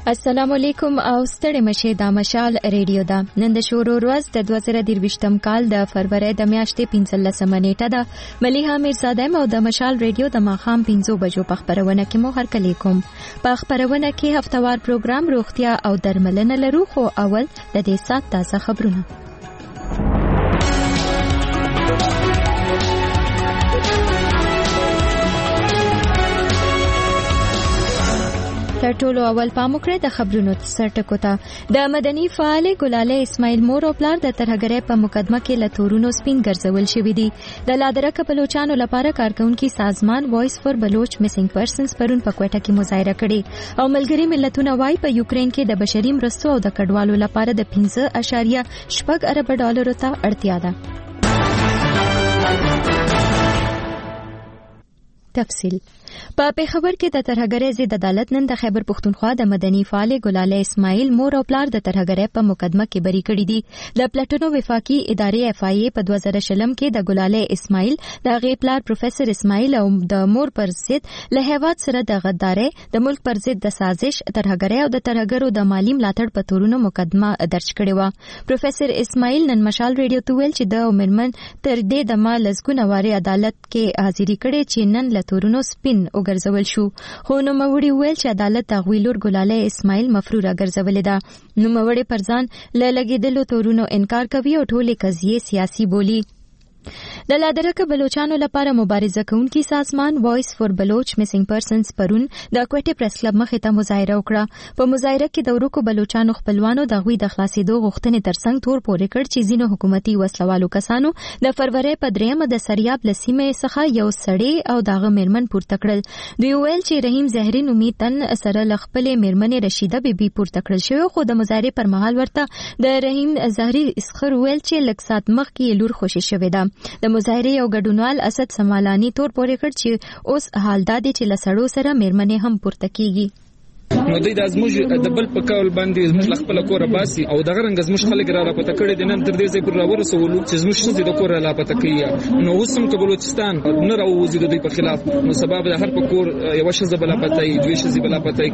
السلام علیکم او ستړي مشه د مشال ریډیو دا نن د شورو ورځ د 2023م کال د فروری د میاشتې 15 نیټه ده مليحه میرزاده او د مشال ریډیو د ماخام 5 بجو په خبرونه کې مو هر کلی کوم په خبرونه کې هفتوار پروګرام روغتیا او درملنه لرو خو اول د دې سات تازه خبرونه تر ټولو اول پام وکړئ د خبرونو سرټکو ته د مدني فعال ګلاله اسماعیل مور او پلار د ترهګرۍ په مقدمه کې له تورونو سپین ګرځول شوي دي د لادرکه بلوچستان لپاره کارکونکي سازمان وایس فور بلوچ میسنګ پرسنز پرون په کوټه کې مظاهره کړې او ملګری ملتونه وايي په یوکرين کې د بشري مرستو او د کډوالو لپاره د 15.8 ارب ډالرو ته اړتیا ده تفصیل په پیښور کې د ترهګرۍ ضد عدالت نن د خیبر پښتونخوا د مدني فعال ګلاله اسماعیل مور او پلار د ترهګرۍ په مقدمه کې بری کړی دي د پلټنو وفاقي ادارې اف آی ای په 2000 کې د ګلاله اسماعیل د غي پلار پروفیسور اسماعیل او د مور پر ضد له هیواد سره د غدارۍ د ملک پر ضد د سازش ترهګرۍ او د ترهګرو د مالی ملاتړ په تورونو مقدمه درج کړې و پروفیسور اسماعیل نن مشال ریډیو ته ویل چې د عمرمن تر دې د مال لزګونه واري عدالت کې حاضری کړې چې نن له تورونو سپین وګرځول شو خو نو موري ویل چې عدالت تغویلور ګلاله اسماعیل مفروره ګرځولې ده نو موري پرځان لګیدلو تورونو انکار کوي او ټولې قضیه سیاسي بولی د لادرکه بلوچستان لپاره مبارزه کوونکي سازمان وایس فور بلوچ میسنګ پرسنز پرون د کوټه پریس کلب مخې ته مظاهره وکړه په مظاهره کې د ورکو بلوچستان خپلوانو د غوي د خلاصېدو غوښتنې ترڅنګ تور پورې کړ چې ځینو حکومتي وسلوالو کسانو د فروری په 3 د سریاب لسیمه څخه یو سړی او دغه میرمن پورته کړل دوی ویل چې رحیم زهري نومي تن سره لخپلې میرمن رشیده بیبي پورته کړل شو خو د مظاهره پر مهال ورته د رحیم زهري اسخر ویل چې لږ سات مخکې لور خوشي شوې ده د مظاهره یو ګډونوال اسد سمالانی تور پورې کړ چې اوس حال دا دی چې لسړو سره میرمنې هم پورته کیږي نو دوی د ازموږ د بل په کول باندې زموږ خپل کور باسي او دغه رنګ زموږ خلک را پته کړي د نن تر دې ځای پر راورسولو چې زموږ څه د کور را پته کوي نو اوس هم بلوچستان نه راوځي د دوی په خلاف نو سبب د هر په کور یو شزه بل پته ای دوی شزه بل پته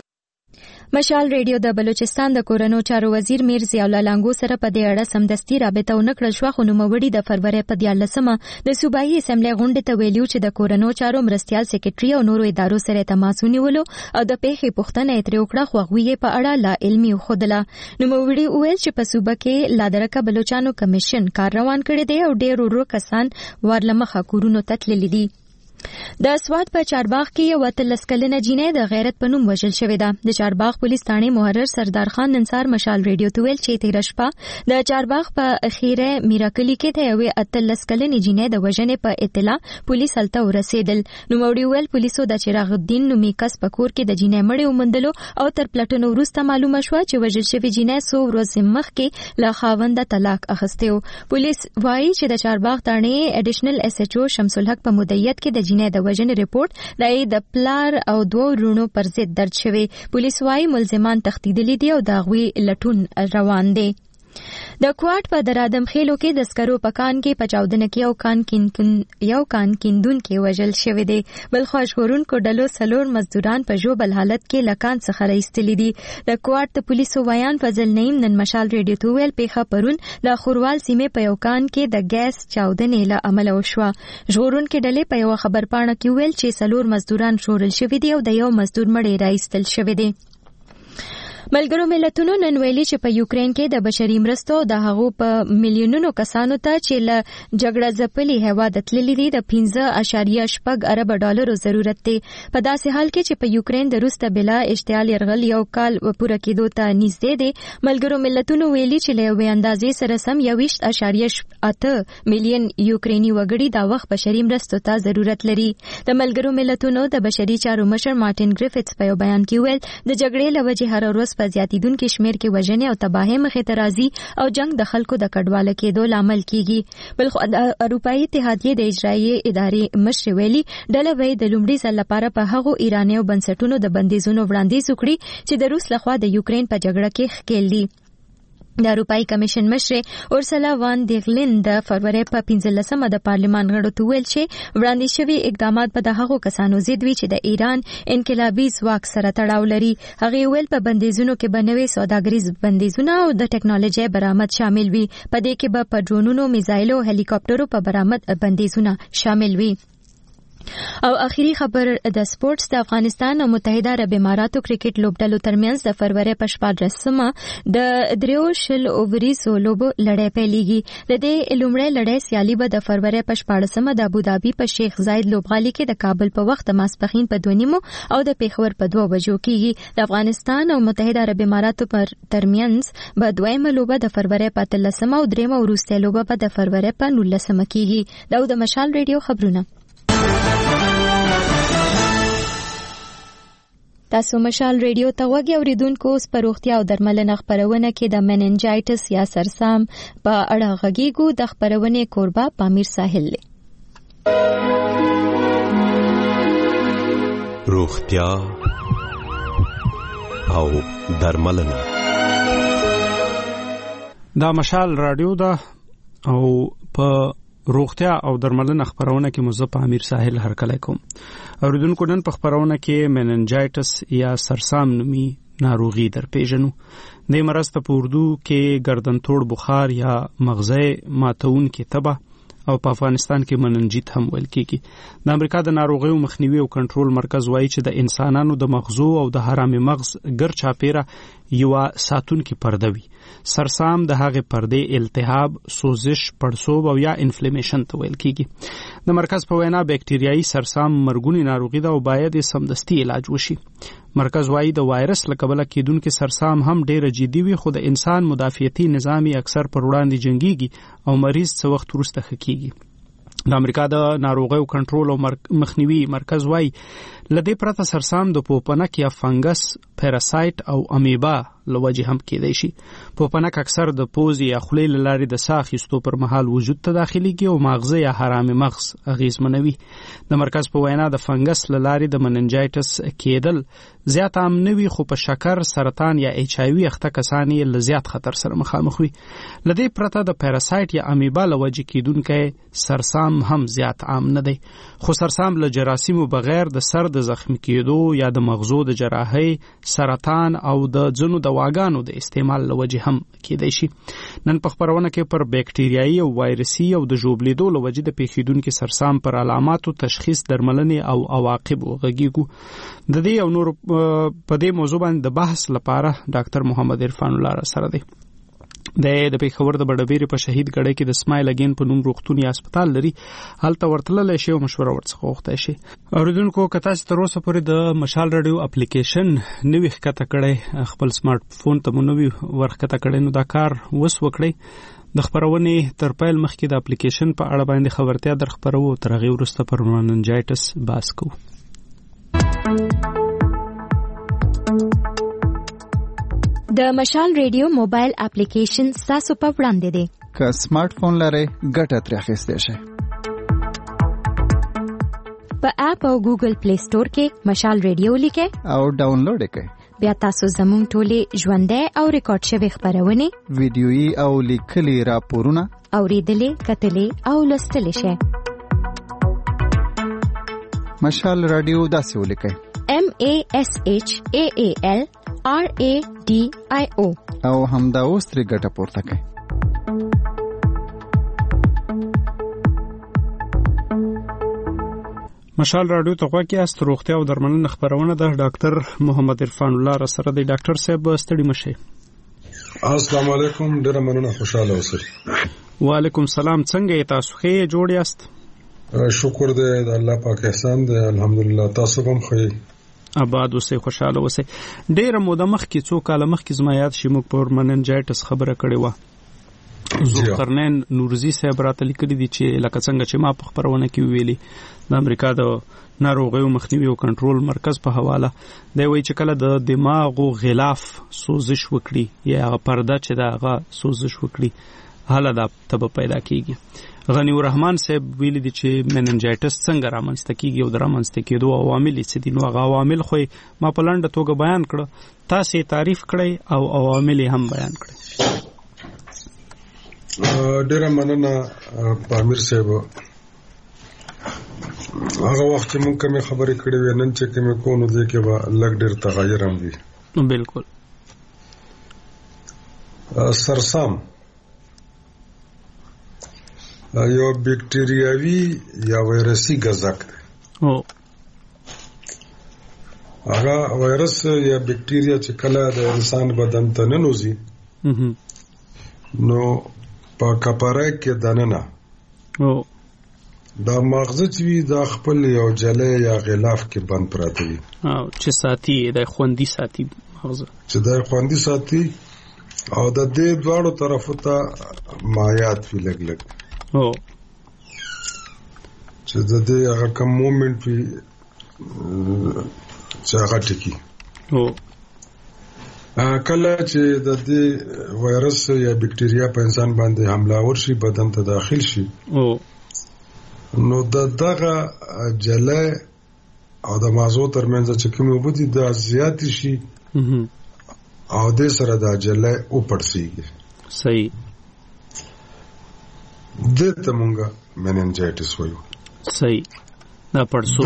مشال ریډیو د بلوچستان د کورونو چارو وزیر میر ضیاء الله لانګو سره په دې اړه سمدستي رابطه ونکړل شو خو نو موري د فروری په 14مه د صوبایي اسمبلی غونډې ته ویلو چې د کورونو چارو مرستيال سیکریټري او نورو ادارو سره تماس ونیولو او د پیښې پوښتنه یې ترې وکړه خو غوي په اړه لا علمي خودله نو موري ویل چې په صوبه کې لادرکه بلوچستان کمیشن کار روان کړی دی او ډېر ورو کسان ورلمخه کورونو تتللی دي د سواد په چارباغ کې یو 13 کلنه جینۍ د غیرت په نوم وژل شوې ده د چارباغ پولیس ثاني محرر سردار خان ننسار مشال ریډیو ته ویل چې تیر شپه د چارباغ په اخیره میراکلی کې ته یو 13 کلنه جینۍ د وژنې په اطلاع پولیس هلته ورسېدل نو موري ویل پولیسو د چراغ الدین نومي کس په کور کې د جینۍ مړی ومندلو او تر پلټنو وروسته معلومه شوه چې وژل شوې جینۍ سو ورځې مخکې له خاوند طلاق اخیستو پولیس وايي چې د چارباغ ثاني اډیشنل اس ایچ او شمس الحق په مدیریت کې د جینۍ د وژنې ریپورت د پلار او دوه رونو پر ضد درج شوی پولیس وايي ملزمان تښتیدلي دي او د غوي لټون روان دي د کوټ په درادم خېلو کې د سکرو پکان کې پچاودنه کې یو کان کیندون کې وژل شوی دی بل خوشګورونکو ډلو سلور مزدوران په جوبل حالت کې لکان څخه راایستلي دي د کوټ د پولیسو ویان فضل نعیم نن مشال ریډیو ته ویل پیښه پرون د خوروال سیمې په یو کان کې د ګیس چاودنې له امله وشوه ژغورونکو ډلې په یو خبر پاڼه کې ویل چې سلور مزدوران شورل شوی دي او د یو مزدور مړی راایستل شوی دی ملګرو ملتونو نن ویلي چې په یوکرين کې د بشري مرستو د هغو په میلیونونو کسانو ته چې له جګړه ځپلي هیواد تللي دي د 15.8 ارب ډالرو ضرورت دی په داسې حال کې چې په یوکرين د روسته بلا اشتعال يرغل یو کال پوره کېدو ته نږدې دی ملګرو ملتونو ویلي چې له یوې اندازې سره سم 21.8 میلیون یوکريني وګړي د وخت بشري مرستو ته ضرورت لري د ملګرو ملتونو د بشري چارو مشر مارټین ګریفټس په یو بیان کې ویل د جګړې له وجې هر ورځ په زیاتیدونکو شمیر کې وژنې او تباہي مخې ته راځي او جنگ د خلکو د کډواله کېدو لامل کیږي بل خو د اروپאי اتحادیې د اجرایي ادارې مشر ویلي ډله وی د لومړي ځل لپاره په هغو ایرانیو بنسټونو د بندیزونو وړاندیز وکړي چې د روس لخوا د یوکرين په جګړه کې ښکېل دي د اروپאי کمیشن مشر اورسلا وان دیغلین د فروری په 15مه د پارلمان غړو ته ویل چې وړاندې شوي اقدامات به د هغو کسانو ضد وي چې د ایران انقلابي ځواک سره تړاو لري. هغه ویل په بندیزونو کې به نوې سوداګریز بندیزونه او د ټکنالوژي برآمد شامل وي. په دې کې به په ډرونونو، میزایلو او هلیکاپټرو په برآمد بندیزونه شامل وي. او اخیری خبر د سپورتس د افغانستان او متحده عرب اماراتو کرکټ لوبډلو ترمنځ د فروری په 14مه د دریو شل اووریزو لوبو لړۍ پیلېږي. د دې لومړۍ لړۍ سیالي به د فروری په 14مه د ابوظبي په شیخ زاید لوبغالي کې د کابل په وخت ماسپښین په 2:30 او د پیښور په 2 بجو کېږي. د افغانستان او متحده عرب اماراتو پر ترمنځ به دویمه لوبه د فروری په 13مه او دریمه وروستۍ لوبه به د فروری په 19مه کېږي. دا د مشال ریډیو خبرونه. تاسو مشال ریډیو ته وګورئ اوریدونکو. اوس په روغتیا او درملنه خبرونه کې د مننجایټس یا سرسام په اړه غږیږو. د خبرونې کوربه پامیر ساحل دی. روغتیا او درملنه دا مشال رادیو دا او په روغتیا او درملنه خبرونه کې مزه په امیر ساحل هرکلی کوم. اوریدونکو نن په خبرونه کې مننجایټس یا سرسام نومي ناروغي در پیژنو. د مرض په اردو کې گردنتوړ بخار یا مغزه ماتون کې تبه او په افغانستان کې مننجیت هم ویل کېږي. د امریکا د ناروغیو مخنیوي او کنټرول مرکز وایي چې د انسانانو د مغزو او د حرام مغز ګر چاپیره یو ساتونکي پرده وي. سرسام د هغه پردې التهاب، سوزش، پړسوب او یا انفلیمیشن ته ویل کېږي. د مرکز په وینا بکټریايي سرسام مرګونی ناروغي ده او باید سمدستي علاج وشي. مرکز وايي د وایرس له کبله کېدونکو سرسام هم ډېر جدي وي، خو د انسان مدافعتي نظام اکثر پر وړاندې جنگيږي او مریض څه وخت وروسته ښه کېږي. د امریکا د ناروغیو کنټرول او مخنیوي مرکز وايي لدې پرته سرسام د پوپنک یا فنګس، پیراسایت او امیبا لوجه هم کېدای شي. پوپنک اکثر د پوزې یا خولې له لارې د ساه اخیستو پر مهال وجود ته داخليږي او مغزه یا حرام مغز اغیزمنوي. د مرکز په وینا د فنګس له لارې د مننجایټس کېدل زیات عام نه وي، خو په شکر، سرطان یا ایچ آی وي اخته کسان یې له زیات خطر سره مخامخ وي. لدې پرته د پیراسایت یا امیبا لوجه کېدونکي سرسام هم زیات عام نه دی. خو سرسام له جراثیمو بغیر د سر د زخمی کېدو یا د مغزو د جراحۍ، سرطان او د ځینو دواګانو د استعمال لوجه هم کېدای شي. نن په خبرونه کې پر بکټریايي او وایرسي او د ژوبلیدو لوجه د پیښیدونکو سرسام پر علاماتو، تشخیص، درملنې او عواقب غږیږو. د دې او نور په دې موضوع باندې د بحث لپاره ډاکټر محمد عرفان الله سره دی. د پیښور د بډبېرې په شهید ګړی کې د اسماعیل اگین په نوم روغتون یا هسپتال لري. هلته ورتللی شي او مشوره ورڅخه وغوښتی شي. اوریدونکو که تاسو تر اوسه پورې د مشال راډیو اپلیکیشن نوي ښکته کړی، خپل سمارټ فون ته مو نوي ورښکته کړی، نو دا کار وس وکړئ. د خبرونې تر پیل مخکې د اپلیکیشن په اړه باندې خبرتیا در خپرو، تر هغې وروسته پر مننجایټس بحث کوو. د مشال ریډیو موبایل اپلیکیشن تاسو په وړاندې دی. که سمارټ فون لرئ ګټه ترې اخیستی شئ. په اپ او ګوګل پلی سٹور کې مشال ریډیو لیکئ او ډاونلوډ یې کړئ. بیا تاسو زموږ ټولې ژوندۍ او ریکارډ شوې خبرونه، ویډیويي او لیکلي راپورونه اوریدلې، کتلې او لوستلې شئ. مشال رادیو داسې ولیکئ: MASHAAL RADIO او همدا اوس ترې ګټه پورته کړئ. مشال رادیو ته غوږ یاست. روغتیا او درملنه خبرونه ده. ډاکټر محمد عرفان الله را سره دی. ډاکټر صاحب ستړي مشئ. السلام علیکم، ډیره مننه، خوشاله اوسئ. وعلیکم السلام. څنګه یې تاسو؟ ښه جوړ یاست؟ شکر دی د الله پاک احسان دی، الحمدلله. تاسو هم ښه آباد اوسئ، خوشاله اوسئ. ډیره موده مخکې، څو کاله مخکې زما یاد شي، موږ پر مننجایټس خبره کړې وه. ذوالقرنین نورزي صاحب راته لیکلي دي چې لکه څنګه چې ما په خبرونه کې ویلي، د امریکا د ناروغیو مخنیوي او کنټرول مرکز په حواله دی وایي چې کله د دماغو غلاف سوزش وکړي یا هغه پرده چې د هغه سوزش وکړي، هله دا تبه پیدا کیږي. غنی الرحمن صاحب ویلي دي چې مننجایټس څنګه رامنځته کیږي او د رامنځته کېدو عوامل څه دي. نو هغه عوامل خو ما په لنډه توګه بیان کړه، تاسو یې تعریف کړئ او عوامل هم بیان کړئ. ډیره مننه پامیر صاحب. هغه وخت چې موږ کومه خبرې کړې وې نن چې کومه کو نو دې کې به لږ ډیر تغیر هم وي. بالکل. سرسام یو بیکټیریاوي یا وایرسي غذاک دی. هغه وایرس یا بیکټیریا چې کله د انسان بدن ته ننوځي نو په کپاره کې دننه دا مغزه چې وي دا خپل یو جله یا غلاف کې بند پراته وي چې ساتي د خوندي ساتي مغزه چې د خوندي ساتي او د دې دواړو طرفو ته مایات وي لګ لګ چې د دې هغه کوم مومنت وي چې هغه ټکی کله چې د دې وایرس یا بیکټیریا په انسان باندې حمله ورشي بدن ته داخل شي نو دغه جله او د مازو ترمنځ چې کومه وبدي د زیات شي او د سره د جله او پړسيږي. صحیح. دته مونږه مننجایټس وایو. صحیح. دا پړسو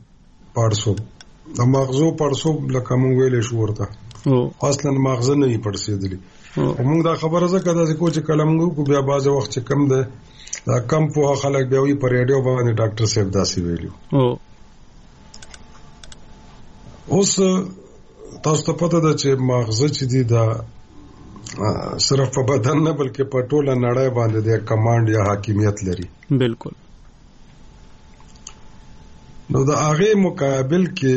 د مغزو پړسو لکه مونږ ویلې شو ورته اصلا مغزه نه یې پړسېدلی. مونږ دا خبره زکه دا چې کلم کو بیا باز وخت چې کم ده دا کم په خلک بیا وی پر ریډیو باندې ډاکټر صاحب داسې ویلو. اوس تاسو ته پته ده چې مغزه چې دی دا صرف په بدن نه بلکې په ټوله نړۍ باندې د کمانډ یا حاکمیت لري. بالکل. نو د هغه مقابل کې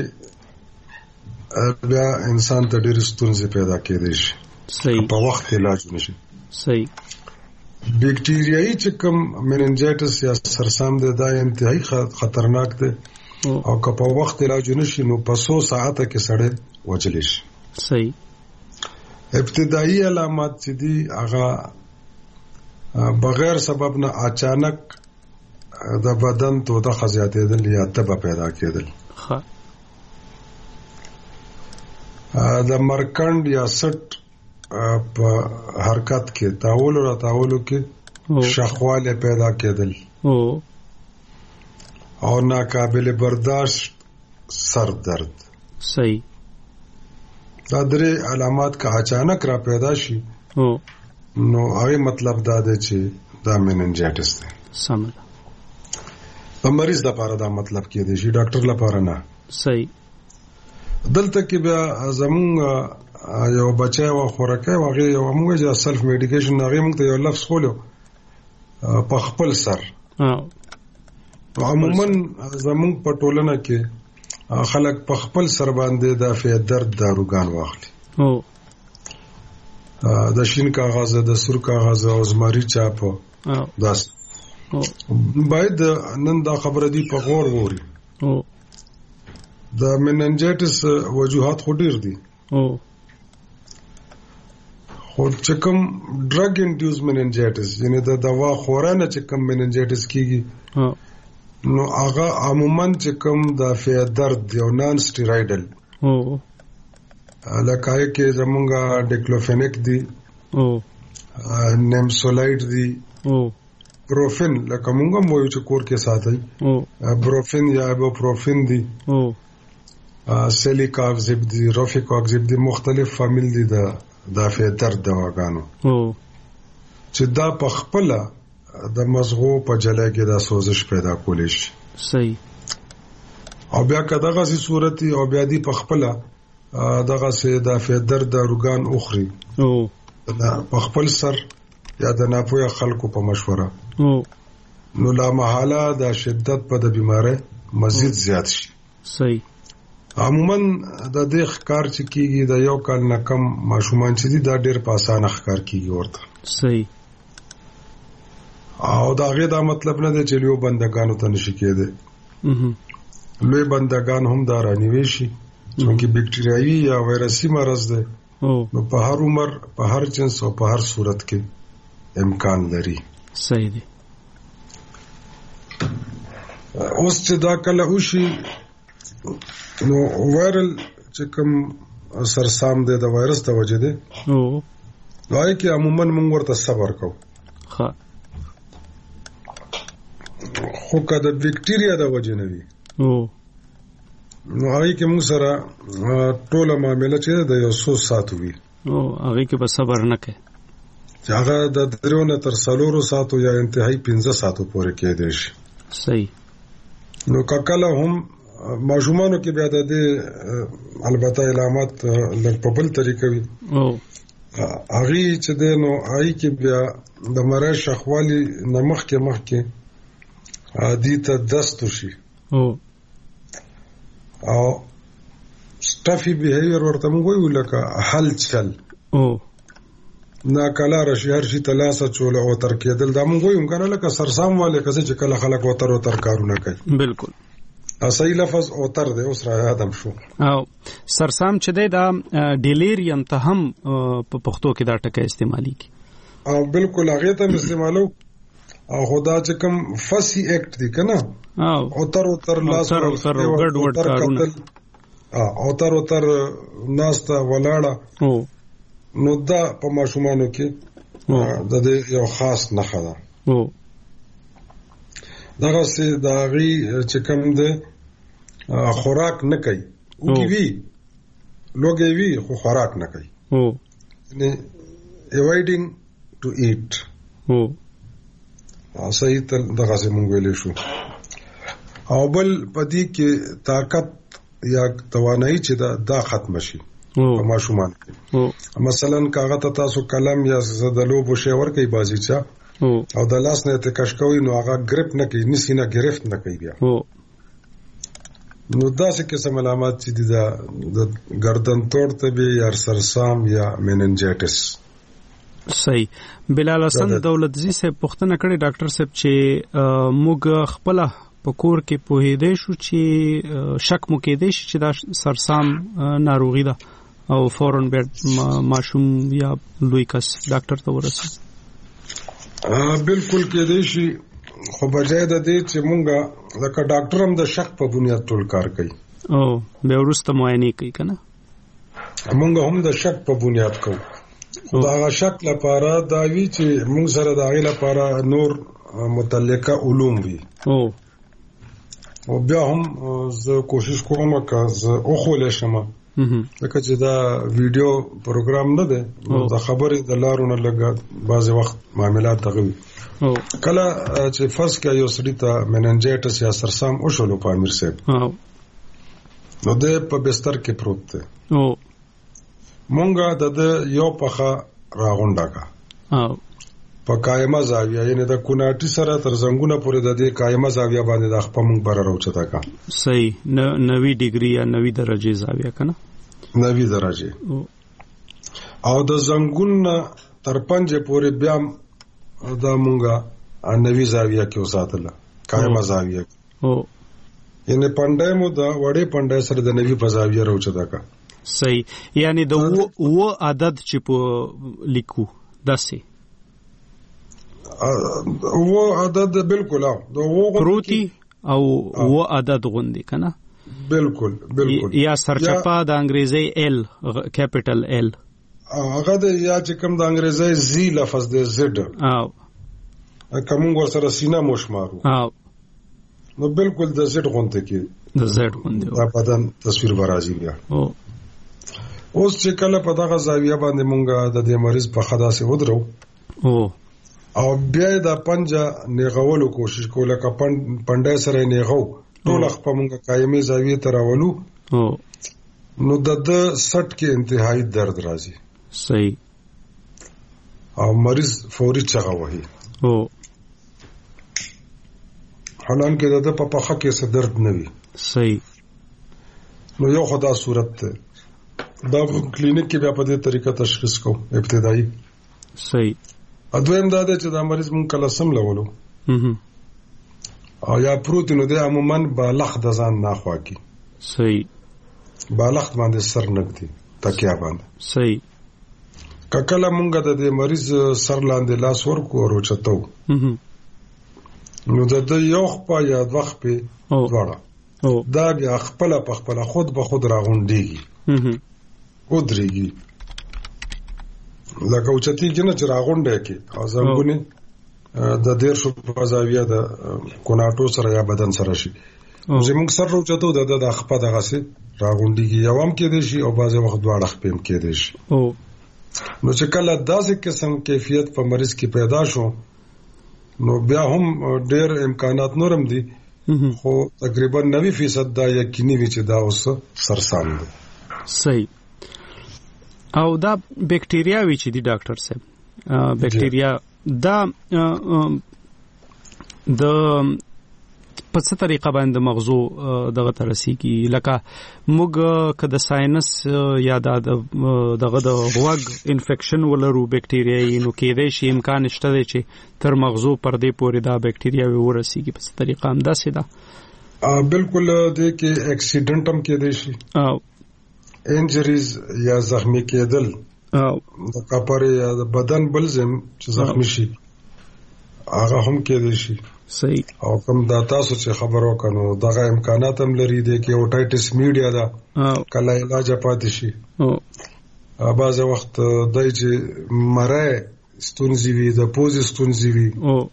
بیا انسان ته ډېر ستونزې پیدا کېدې شي. صحیح. په وخت علاج نشي. صحیح. بیکټیریايي چې کوم مننجایټس یا سرسام دی دا انتهایی خطرناک دی او که په وخت علاج نشي نو په 100 ساعته کې سړی وجلی شي. صحیح. ابتدایي علامات چې دي هغه بغیر سبب نه اچانک د بدن توده خزیاتېدل یا تبه پیدا کېدل. د مرکند یا سټ په حرکت کې تاول را تاولو کې شخواله پیدا کېدل او ناقابل برداشت سر درد. صحیح. دا درې علامات که اچانک را پیدا شي نو هغه مطلب دا دی چې دا مننجایټس دی. سم. د مریض لپاره دا مطلب کې دی چې ډاکټر لپاره نه. صحیح. دلته کې بیا زمونږ یو بچای و خورکه واغې یو موږ چې سلف میډیکیشن هغه موږ ته یو لفظ خولو په خپل سر. عموما زمونږ په ټولنه کې خلک په خپل سر باندې د درد داروګان واخلي. د شین کاغذ د سور کاغذ او زمری چاپ داس باید نن دا خبره دی په غور ووري. د مننجایټس وجوهات خو ډیر دي خو چې کوم ډرګ انډیوس مننجایټس یعنی د دوا خورانه چې کوم مننجایټس کیږي نو هغه عموما چې کوم د فیا درد یو نان سټیرایډل لکه کې زمونږه ډیکلوفینیک دی نیمسولایډ دی بروفین لکه مونږه مو چې کور کې ساتي بروفین یا ایبوپروفین دی سلیکاکزیب دی روفیکاکزیب دی مختلف فامیل دی د فیا درد دواګانو چې دا په خپل د مزغو په جله کې دا سوزش پیدا کولی شي. صحیح. او بیا کداغه سي صورتي او بیا دی په خپل دغه سي د فدر د روغان اخري په خپل سر یا د ناپوهه خلکو په مشوره نو لا محاله د شدت په د بیماری مزید زیات شي. صحیح. عموما د دې ښکار چې کیږي د یو کال نه کم ماشومان چې دي دا ډېر په اسانه ښکار کیږي ورته. صحیح. او دا غي دا مطلب نه دی چې لوی بندگانو ته نشي کېده. لوی بندگان هم دا رانیوي شي چې بیکټیریايي یا وایرسي مرض ده نو په هر عمر په هر جنس او په هر صورت کې امکان لري. صحیح دی. اوس چې دا کله وشي نو وایرل چې کوم سرسام ده د وایرس د وجې ده نو هغه کې عموما موږ ورته صبر کوو. ها خو کله بکټیریا د وجه نه وي نو هغه کې موږ سره ټوله معاملې چې د یو څو ساتو وي هغه کې به صبر نه کوي چې هغه د 3 تر 4 ساتو یا انتهایی 15 ساتو پورې کېدې شي. صحیح. نو کله هم ماشومانو کې بیا د البته علامات په بل طریقه وي هغه چې د نو آی کې بیا د مرای شخوالي نمخ کې عادي ته دستو شي او سټافي بیهیویر ورته موږ ویو لکه حل چل نا کلا رشي هر شي تلاسه چول او تر کېدل دا موږ ویو کنه لکه سرسام والے کسه چې کله خلک وتر کارونه کوي. بالکل صحیح لفظ او تر دې اوس را یادم شو. او سرسام چې دا ډیلیریم ته هم په پښتو کې دا ټکی استعمالي کی او بالکل هغه ته استعمالو او خدا چې کوم فسی ایکټ دی کنه او تر لاس ګډ وډ کارونه او تر ناستا ولاړه نو دا په ماشومانو کې د دې یو خاص نښه ده دغه سي داغي چې کوم ده خوراک نه کوي او کی وی لوګي وی خو خوراک نه کوي یعنی اوایډینګ ټو ایټ صحیح تل دغه سي مونږ ویلې شو. او بل پدې کې طاقت یا توانایي چې دا ختم شي په ماشومان کې مثلا کاغه تاسو قلم یا زدلو بو شی ور کوي بازی چا او د لاس نه ته کشکوي نو هغه گریپ نه کوي نسی نه گرفت نه کوي بیا نو داسې قسم علامات چې د گردن توړ ته به یا سرسام یا میننجایټس. صحیح. بلال حسن دولتزی صاحب پوښتنه کړې ډاکټر صاحب چې موږ خپل په کور کې پوهېدې شو چې شک مو کېدې شي چې دا سرسام ناروغي ده او فورن به ماشوم یا لوی کس ډاکټر ته ورسي. بالکل کېدې شي خو بجای د دې چې مونږه لکه ډاکټر هم د شک په بنیاد ټول کار کوي او به ورسته معاینه کوي کنه مونږ هم د شک په بنیاد کوو دا هغه شک لپاره دا وی چې مونږ سره د هغه لپاره نور متعلقه علوم وي او بیا هم زه کوشش کوم چې او خو لشم لکه چې دا ویډیو پروګرام نه ده دا خبره د لارونه لګا بعض وخت معاملات دغه کله چې فرض کې یو سړی ته میننجایټس یا سرسام او شلو په امیر صاحب نو د په بستر کې پروت دی مونږه د یو پخه راغونډه کا په قائمه زاویه یعنی د کوناټي سره تر زنګونه پورې د دې قائمه زاویه باندې د خپل مونږ بره راوچتا کا صحیح 90 ډیګري یا 90 درجه زاویه کنه 90 درجه او د زنګونه تر پنځه پورې بیا دا مونږه 90 زاویه کې وساتله قائمه زاویه یعنی پندای مو دا وړې پندای سره د 90 په زاویه راوچتا کا صحیح یعنی د و عدد چې په لیکو داسې و عدد بالکل پروتي او و عدد غوندي کنه بالکل یا سرچپا د انګریزي ال کیپټل ال هغه د یا چې کوم د انګریزي زی لفظ د زد کوم ورسره سینا مشمارو نو بالکل د زد غونته کې د زد غونته دا بدن تصویر برازي بیا اوس چې کله په دغه زاویه باندې مونږه د دې مریض په خدا سي ودرو او بیا د پنجه نیغولو کوشش کوله ک پندای سره نیغو ټول خپل مونږه قائمه زاویه تراولو نو د 60 کې انتهایی درد راځي صحیح او مریض فوري چغه وهي حالانکه د په پخه کې څه درد نه وي صحیح نو یو خدا صورت ته دا کلینیک کې بیا په دې طریقه تشخیص کو ابتدایي صحیح اځویم دا چې دا مریض مونږ کله سم لولو او یا پروتین د عموما بالغ د ځان نه خواږي صحیح بالغ باندې سر نګدي تکیا باندې صحیح کله مونږ د دې مریض سر لاندې لاس ورکو او چتو نو د یو خپل یا دوخ په وړه دا بیا خپل په خپل خود به خود راغونډيږي ودرېږي لکه اوچتي چې نه راغونډه کې او زنګونه د 150 په زاویه د کوناټو سره یا بدن سره شي. زموږ سر روچته د خپه دغه سي راغونډيږي، یو هم کې دي شي او بعضي وخت دواړه خپم کې دي شي. نو چې کله داسې قسم کیفیت په مریض کې پیدا شو نو بیا هم ډېر امکانات نورم دي، خو تقریبا 90% دا یقیني وي چې دا اوس سرسام دي. صحیح. او دا بیکټیریا وی چې دی ډاکټر صاحب، بیکټیریا دا د په څه طریقه باندې مغزو دغه ترسيږي؟ لکه موږ کده ساينس یا دغه د غوږ انفیکشن ولرو بیکټیریاي، نو کېدای شي امکان شته چې تر مغزو پردې پورې دا بیکټیریا ورسیږي. په څه طریقه هم دا سیده بالکل د کې اکسیډنټ هم کېدای شي، انجریز یا زخمی کېدل د کاپر یا د بدن بل زم چې زخمی شي هغه هم کېدای شي. صحیح. او کوم دا تاسو چې خبرو کنو دغه امکانات هم لري د کې اوټایټس میډیا دا کله علاج پاتې شي. بعض وخت دای چې مړای ستونزې وي، د پوز ستونزې وي،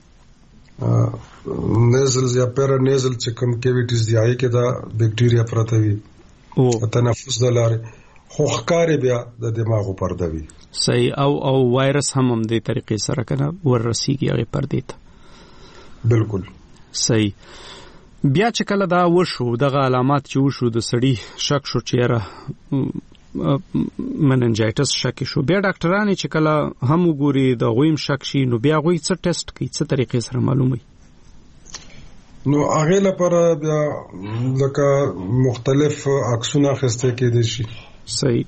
نیزل یا پیرانیزل چې کوم کیویټیز دی هغه کې دا بیکټیریا پراته وي تنفس د لارې، خو ښکارې بیا د دماغو پرده وي. صحیح. او وایرس هم دې طریقې سره کنه ورسیږي هغه پردې ته. بالکل صحیح. بیا چې کله دا وشو دغه علامات چې وشو د سړی شک شو چیرې مننجایټس شک شو، بیا ډاکټرانو چې کله هم وګوري د غویم شک شي نو بیا غوي څه ټیسټ کوي، څه طریقې سره معلومي؟ نو هغه لپاره بیا لکه مختلف عکسونه اخیسته کېدي شي. صحیح.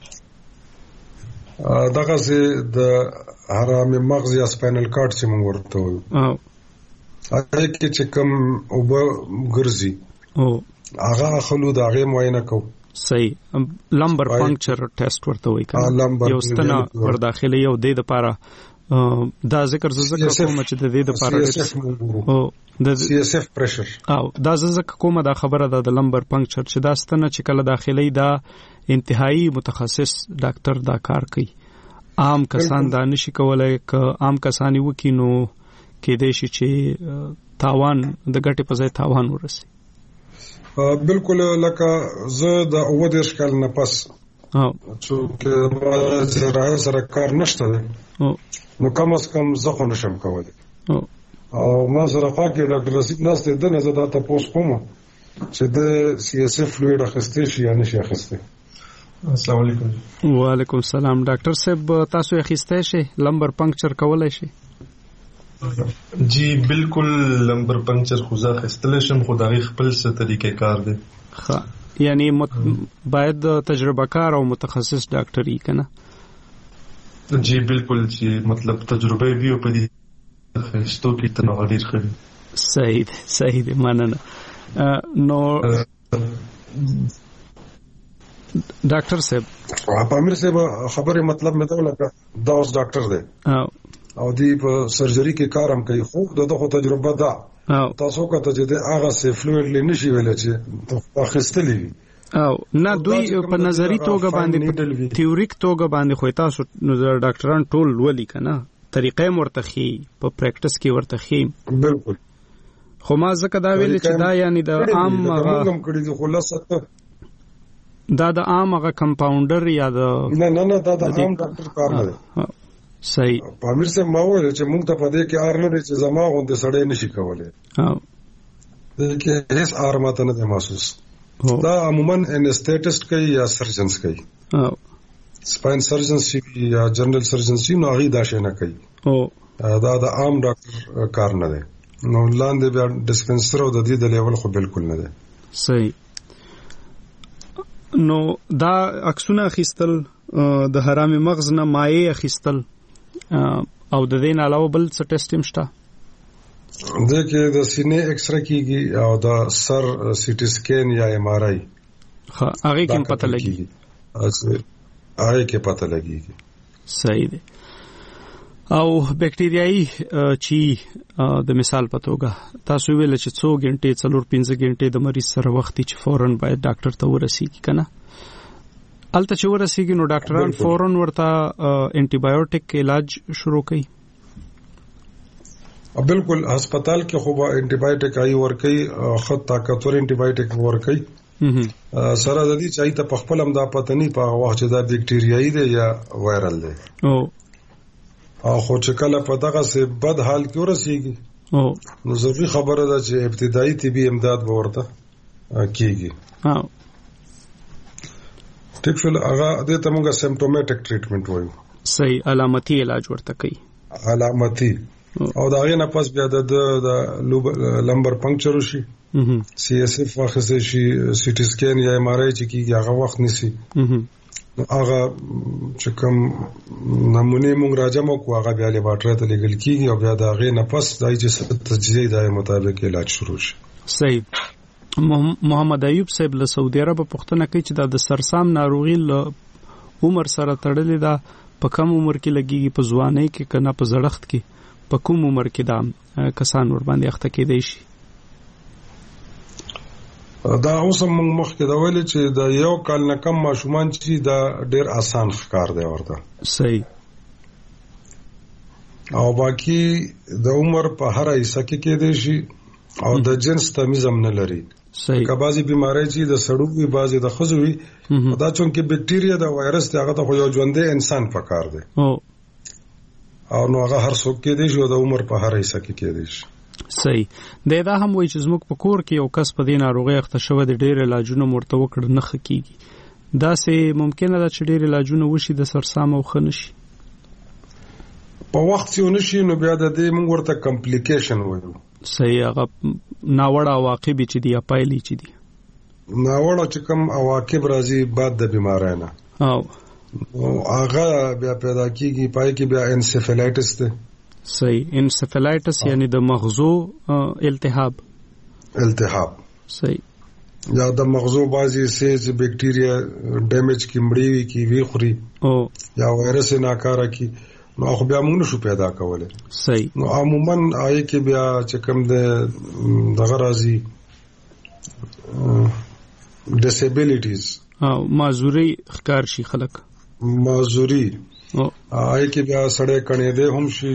دغه سه د حرام مغز یا سپاینل کارډ چې موږ ورته وایو هغه کې چې کوم او ګرځي هغه خلو د هغه معاینه کو. صحیح. لمبر پنکچر ټیسټ ورته وایي کنه، یو ستنه ور داخلي یو د لپاره دا ذکر کوم چې د دې لپاره د CSF پریشر او دا ذکر کومه دا خبره ده د لمبر پنکچر چې دا ستنه چې کله داخلي دا انتهایی متخصص ډاکټر دا کار کوي. عام کسان دا نشي کولای، که عام کسانی وکینو کې دې شي چې تاوان د ګټې په ځای تاوان ورسي. بالکل. لکه زه د 20 کال نه پس چې زراعت سره کار نشته نو کم از کم زه خو نشم کولی. او ما سره پاکه ډاکټر رسید ناسته د نه زه دا تاسو کوم چې د CSF فلویډ اخیسته شي یا نشي اخیسته. السلام علیکم. وعلیکم السلام. ډاکټر صاحب تاسو اخیسته شي لمبر پنکچر کولای شي؟ جی بالکل. لمبر پنکچر خو ځه اخیستل شم، خو دا خپل څه طریقې کار دی. ښه، یعنی باید تجربه کار او متخصص ډاکټر یې کنه. جی بالکل، چې مطلب تجربه وی او په دې اخیستو کې تنوع ډیر ښه. صحیح دی، صحیح دی، مننه. نو ډاکټر صاحب پامیر صاحب خبره مطلب مې ته لکه دا اوس ډاکټر دی او دی په سرجری کې کار هم کوي، خو دغه تجربه ده تاسو کته چې هغه سه فلویډلی نشي ویل چې اخیستلی وي او نه دوی په نظری توګه باندې تیوریک توګه باندې خو تاسو ډاکټران ټول ولي کنه طریقې مرتخي په پریکټس کې ورتخي. بالکل. خو ما ځکه دا ویل چې دا یعنی د عام دا د عام هغه کمپاونډر یا د نه دا د عام ډاکټر کار نه دی. صحیح. پامیر صاحب ما ویل چې موږ ته پدې کې ار نه دي چې زما غوندې سړی نشي کولای. د کې هیڅ ار ماته نه محسوس. دا عموما انستیټسټ کوي یا سرجنز کوي. سپاین سرجنز یا جنرال سرجنز نو هغه دا شي نه کوي. دا د عام ډاکټر کار نه دی. نو لاندې بیا ډسپنسر او د دې د لیول خو بالکل نه دی. صحیح. نو دا عکسونه اخیستل د حرام مغز نه مایع اخیستل او د دې نه علاوه بل څه ټیسټ هم شته؟ د کې د سینې ایکس را کیږي او د سر سی ټی سکین یا MRI هغه کې پته لګي. هغه کې پته لګي. صحیح دی. او بیکټیریايي چې د مثال په توګه تاسو ویل چې 2 غنټې 4-5 غنټې د مریض سره وخت چې فورن باید ډاکټر ته ورسیږي کنه. الته چې ورسیږي نو ډاکټران فورن ورته انټي بایوټیک علاج شروع کوي. بالکل هسپتال کې خو به انټي بایوټیک آی ورکي خط طاقتور انټي بایوټیک ورکي سره د دې چې ته په خپل هم دا پته نه په وخت چې دا بکټریایي دی یا وایرل دی او خو چې کله په دغه سه بد حال کې ورسیږي نو ضروري خبره ده چې ابتدایي طبي امداد به ورته کیږي ټیک شول هغه د تمغه سیمپټومټیک ټریټمنټ وایو صحیح علامتي علاج ورته کوي علامتي او دا غي نه پس بیا د لمبر پنکچر شي سی اس اف واخصه شي سی ټي سکین یا ام ار آی چې کیږي هغه وخت نسی هغه چې کوم نمونه موږ راجمو کو هغه بیا لیبارټری ته لګل کیږي او بیا دا غي نه پس دای چې تجزیه دای مطابق علاج شروع شي صحیح محمد ایوب صاحب له سعودي عرب پښتنه کوي چې د سرسام ناروغي له عمر سره تړلې ده په کم عمر کې لګيږي په ځوانۍ کې کنه په زړښت کې په کوم عمر کې دا کسان ور باندې اخته کېدای شي دا اوس موږ مخکې دا ویل چې دا یو کال نه کم ماشومان چې دا ډېر آسان ښکار دی ورته صحیح او باقی د عمر په هر حصہ کې کېدای شي او د جنس تمیز هم نه لري صحیح کبازي بیماری چې د سړو وي بازي د خزو وي دا چونکه بکټیریا دا وایرس دی هغه ته یو ژوندې انسان پکار دی او نو هغه هر څوک کې دی چې د عمر په هر حصہ کې کېدای شي صحیح دا هم وایي چې زموږ په کور کې یو کس په دې ناروغي اخته شوی د ډېر علاجونو مرته وکړ نه خکېږي دا سه ممکنه ده چې ډېر علاجونه وشي د سرسام او خنشي په وخت یې ونشي نو بیا د دې موږ ورته کمپلیکیشن وایو صحیح هغه ناوړه عواقب چې دی پایلې چې دی ناوړه چې کوم عواقب راځي بعد د بیماری نه او هغه بیا پیدا کیږي پای کې بیا انسیفلایټس ده صحیح انسیفلایټس یعنی د مغزو التهاب صحیح یا د مغزو بازي سیز بکټیریا ډیمیج کی مړی وی کی وی خوري او یا وایرس ناکاره کی نو خو بیا موږ نشو پیدا کولای صحیح نو عموما آی کې بیا چې کوم د غرازي ډیسیبیلیټیز معذوري ښکار شي خلک معذوري آی کې بیا سړی کڼې ده هم شي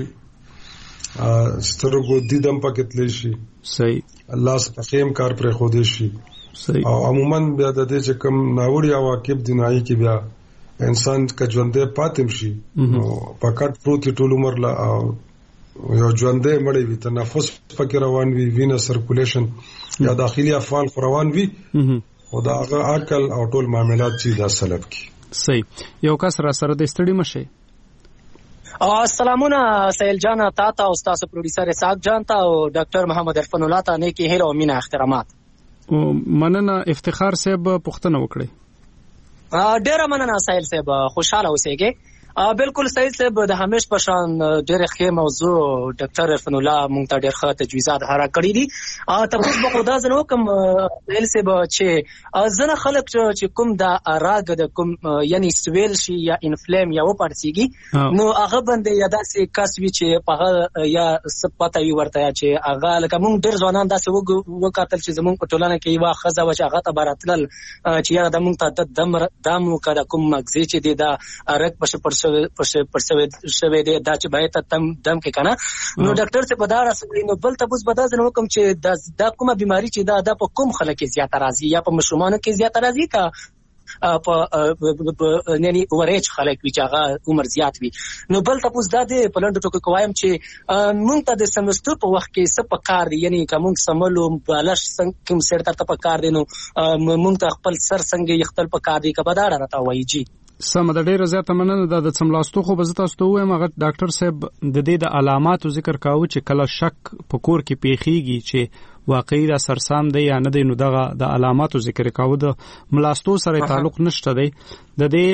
سترګو دیدم پکې تللی شي صحیح الله سپخیم کار پر خو دې شي صحیح او عموما بیا د دې چې کوم ناوړي عواقب د نای کې بیا انسان کا ژوندې پاتم شي نو پکټ پروت ټول عمر لا یو ژوندې مړی وي تنفس پکې روان وي وینه سرکولیشن یا داخلي افعال روان وي او دا عقل او ټول معاملات چې دا سلب کی صحیح یو کس را سره د استړي مشه السلامونه سهیل جان تا او استاد پروډوسر اسحاق جان تا او ډاکټر محمد عرفان الله تا نه کې هیر او مینا احترامات مننه افتخار صاحب پښتنه وکړي ډیر مننه سهیل صاحب خوشاله اوسئ بالکل سعید صاحب د همیش په شان ډېر ښه موضوع ډاکټر عرفان الله مونږ ته ډېر ښه تجویزات هرا کړی دي تاسو به خدا زنو کوم سهیل صاحب چې زنه خلک چې کوم د راګ د کوم یعنی سویل شي یا انفلیم یا وپړسیږي نو هغه باندې یا داسې کس وی چې په یا سپته وی ورته چې هغه لکه مونږ ډېر ځوانان داسې وکاتل چې زمونږ په ټولنه کې یو خزه و چې هغه ته براتل چې یا د مونږ ته دم وکړه کوم مغزي چې دی دا رګ پرسوي دی دا چې باید دم کې کنه نو ډاکټر څه په دا راسي نو بل تاسو په دا ځنه کوم چې دا کومه بیماری چې دا په کوم خلک کې زیات راځي یا په مشرومانو کې زیات راځي کا په یعنی ورېچ خلک وی چې هغه عمر زیات وي نو بل تاسو دا د پلانډ ټکو کوم چې مونږ ته د سمستر په وخت کې څه پکار دي یعنی کوم سملو بالش کوم سر ته پکار دي نو مونږ ته خپل سر څنګه یختل پکار دي کبه دا راته وایي جی سم د ډیره زیاته مننه د څملاستو خو به تاسو ته وایم هغه ډاکټر صاحب د دې د علاماتو ذکر کاوه چې کله شک پکور کې پیخیږي چې واقعي دا سرسام دی یا نه دی نو دغه د علاماتو ذکر کاوه د ملاستو سره تعلق نشته دی د دې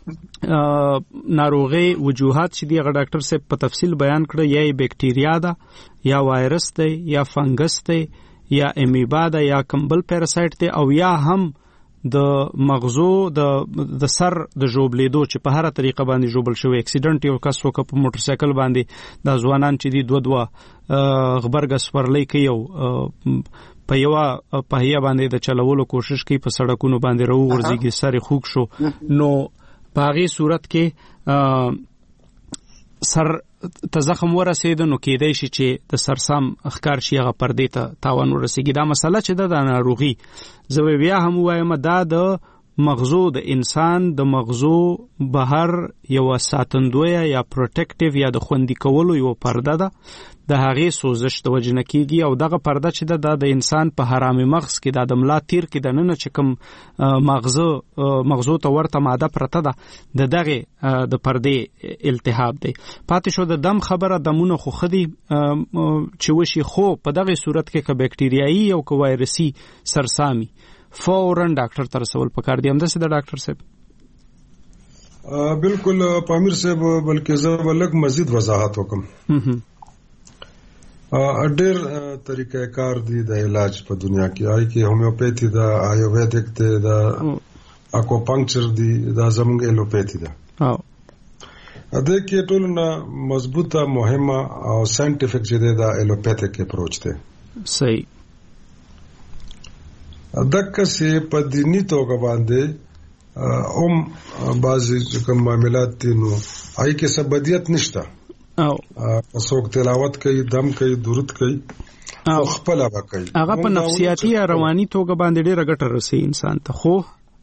ناروغي وجوهات چې دی هغه ډاکټر صاحب په تفصیل بیان کړ یا بکټیریا ده یا وایرس دی یا فنګس دی یا امیبا ده یا کمبل پیراسایت دی او یا هم د مغزو د سر د جوبلیدو چې په هر طریقه باندې جوبل شوی اکسیډنټ یو کس وک په موټر سایکل باندې د ځوانان چې دی دوه غبرګ سپرلې کوي او په یو په هيا باندې د چلولو کوشش کوي په سړکونو باندې رو ورځيږي سره خوک شو نو په هغه صورت کې سر ته زخم ورسېد نو کېدای شي چې د سرسام ښکار شي هغه پردې ته تاوان ورسېږي. دا مسله چې د ناروغي زه بیا هم وایم دا د مغزو د انسان د مغزو بهر یو ساتندویه یا پروټیکټیو یا د خوندي کولو یو پرده ده د هغې سوزش د وجې نه کېږي او دغه پرده چې ده د انسان په حرامي مغز کې دا د ملا تیر کې دننه چې کوم مغزو ته ورته ماده پرته ده د دغې د پردې التهاب دی. پاتې شو د دم خبره دمونه خو ښه دي چې وشي، خو په دغې صورت کې که بکټریایي او که وایرسي سرسامي فوراً ډاکټر ته رسول پکار دي. همداسې د ډاکټر صاحب بالکل پامیر صاحب، بلکې زه به لږ مزید وضاحت وکم. ډېر طریقه کار دي د علاج په دنیا کې، آی کې هومیوپیتھی ده، آیورویدک ده، د اکوپنکچر دي، دا زموږ ایلوپیتھی ده. د کې ټول نه مضبوطه مهمه او ساينټیفیک چې ده د ایلوپیتھک اپروچ ده. صحیح. دکه سي په دینی توګه باندې بعضی کوم معاملات دي نو آی کې سبدیت نشته. څوک تلاوت کوي، دم کوي، درود کوي او خپل هغه کوي، هغه په نفسیاتي یا رواني توګه باندې ډېره ګټه رسوي انسان ته. خو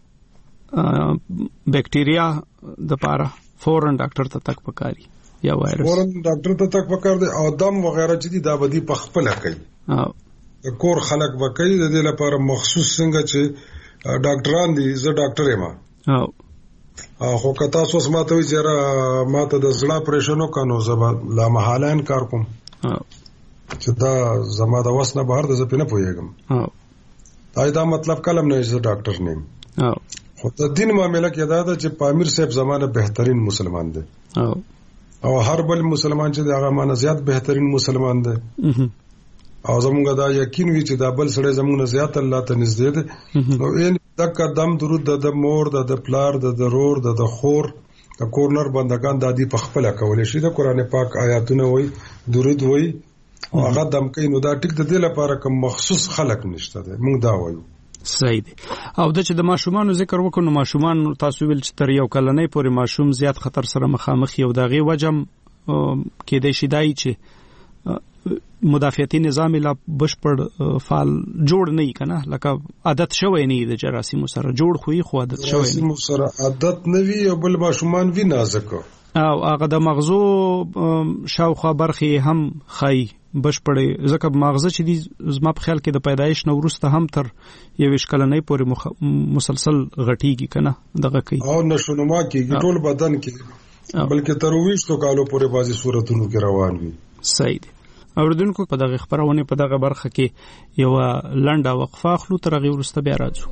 بکټیریا د پاره فورن ډاکټر ته تک پکاري یا وایرس فورن ډاکټر ته تک پکار دي او دم وغیرہ چې دي دا بدی په خپل کوي. کور خلک وکړي د دې لپاره مخصوص څنګه چې ډاکټران دي، زه ډاکټر یم خو که تاسو سماته وي چې ماته د زړه اپریشن وکړو زه لا محاله انکار کوم چې دا زما د وس نه بهر د زه په نه پوهېږم. دا مطلب کلم نه چې ډاکټر نیم. خو د دین معامله کې دا ده چې پامیر صاحب زمانه بهترین مسلمان دی او هر بل مسلمان چې هغه مانه زیات بهترین مسلمان دی او زمونږ دا یقین وی چې دا بل سړی زمونږ زیات الله ته نږدې دی. نو ان دغه دم درود د مور د پلار د ضرور د خور د کورنر بندگان د دې په خپل کولې شي. د قران پاک آیاتونه وای، درود وای او هغه دم کوي. نو دا ټیک د دې لپاره کوم مخصوص خلق نشته دی، موږ دا وایو. صحیح دی. او د چې د ماشومان ذکر وکړو، ماشومان تاسو ویل چې تر یو کلنۍ پورې ماشوم زیات خطر سره مخامخ یو دغه وجم کې د شیدای چې مدافعتي نظام لا بشپړ فعال جوړ نه کنه، لکه عادت شوی نه د جراثیم سره جوړ خو عادت شوی نه، جراثیم سره عادت نه وی او بل ماشومان وی نازک او هغه د مغزو شاوخوا برخې هم خای بشپړې، ځکه مغزه چې دی زما په خیال کې د پیدایش نو وروسته هم تر یو کلنۍ پورې مسلسل غټیږي کنه دغه کوي او نشونما کېږي ټول بدن کې، بلکې تر 20 کالو پورې بازي صورتونو کې روان وي. صحیح دی. اوردونکو په دغه خبرونه په دغه برخه کې یو لنډه وقفه اخلو، تر هغه وروسته بیا راځو.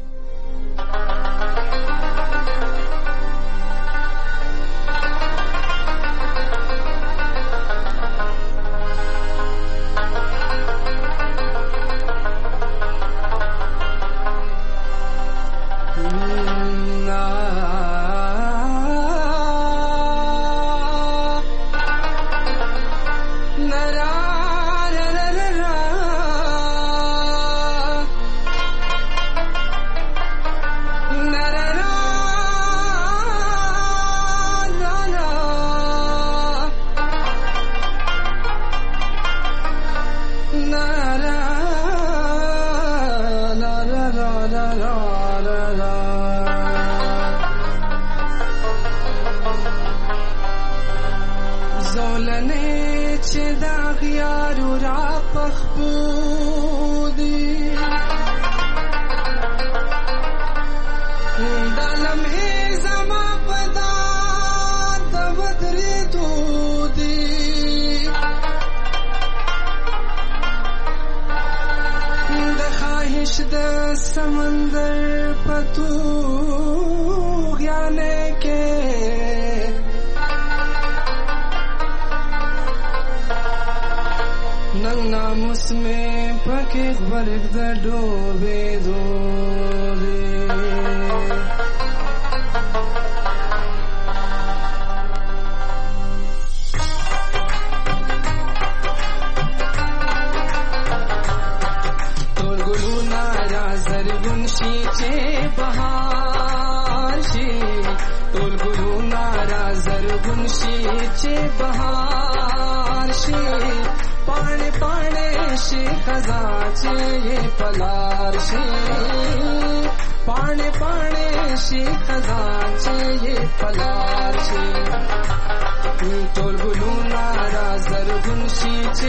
ټول ګلونه را زرغون شي چې بهار شي پاڼې پاڼې شي خزان چې پلار شي پاڼې پاڼې شي خزان چې پلار شي ټول ګلونه را زرغون شي چې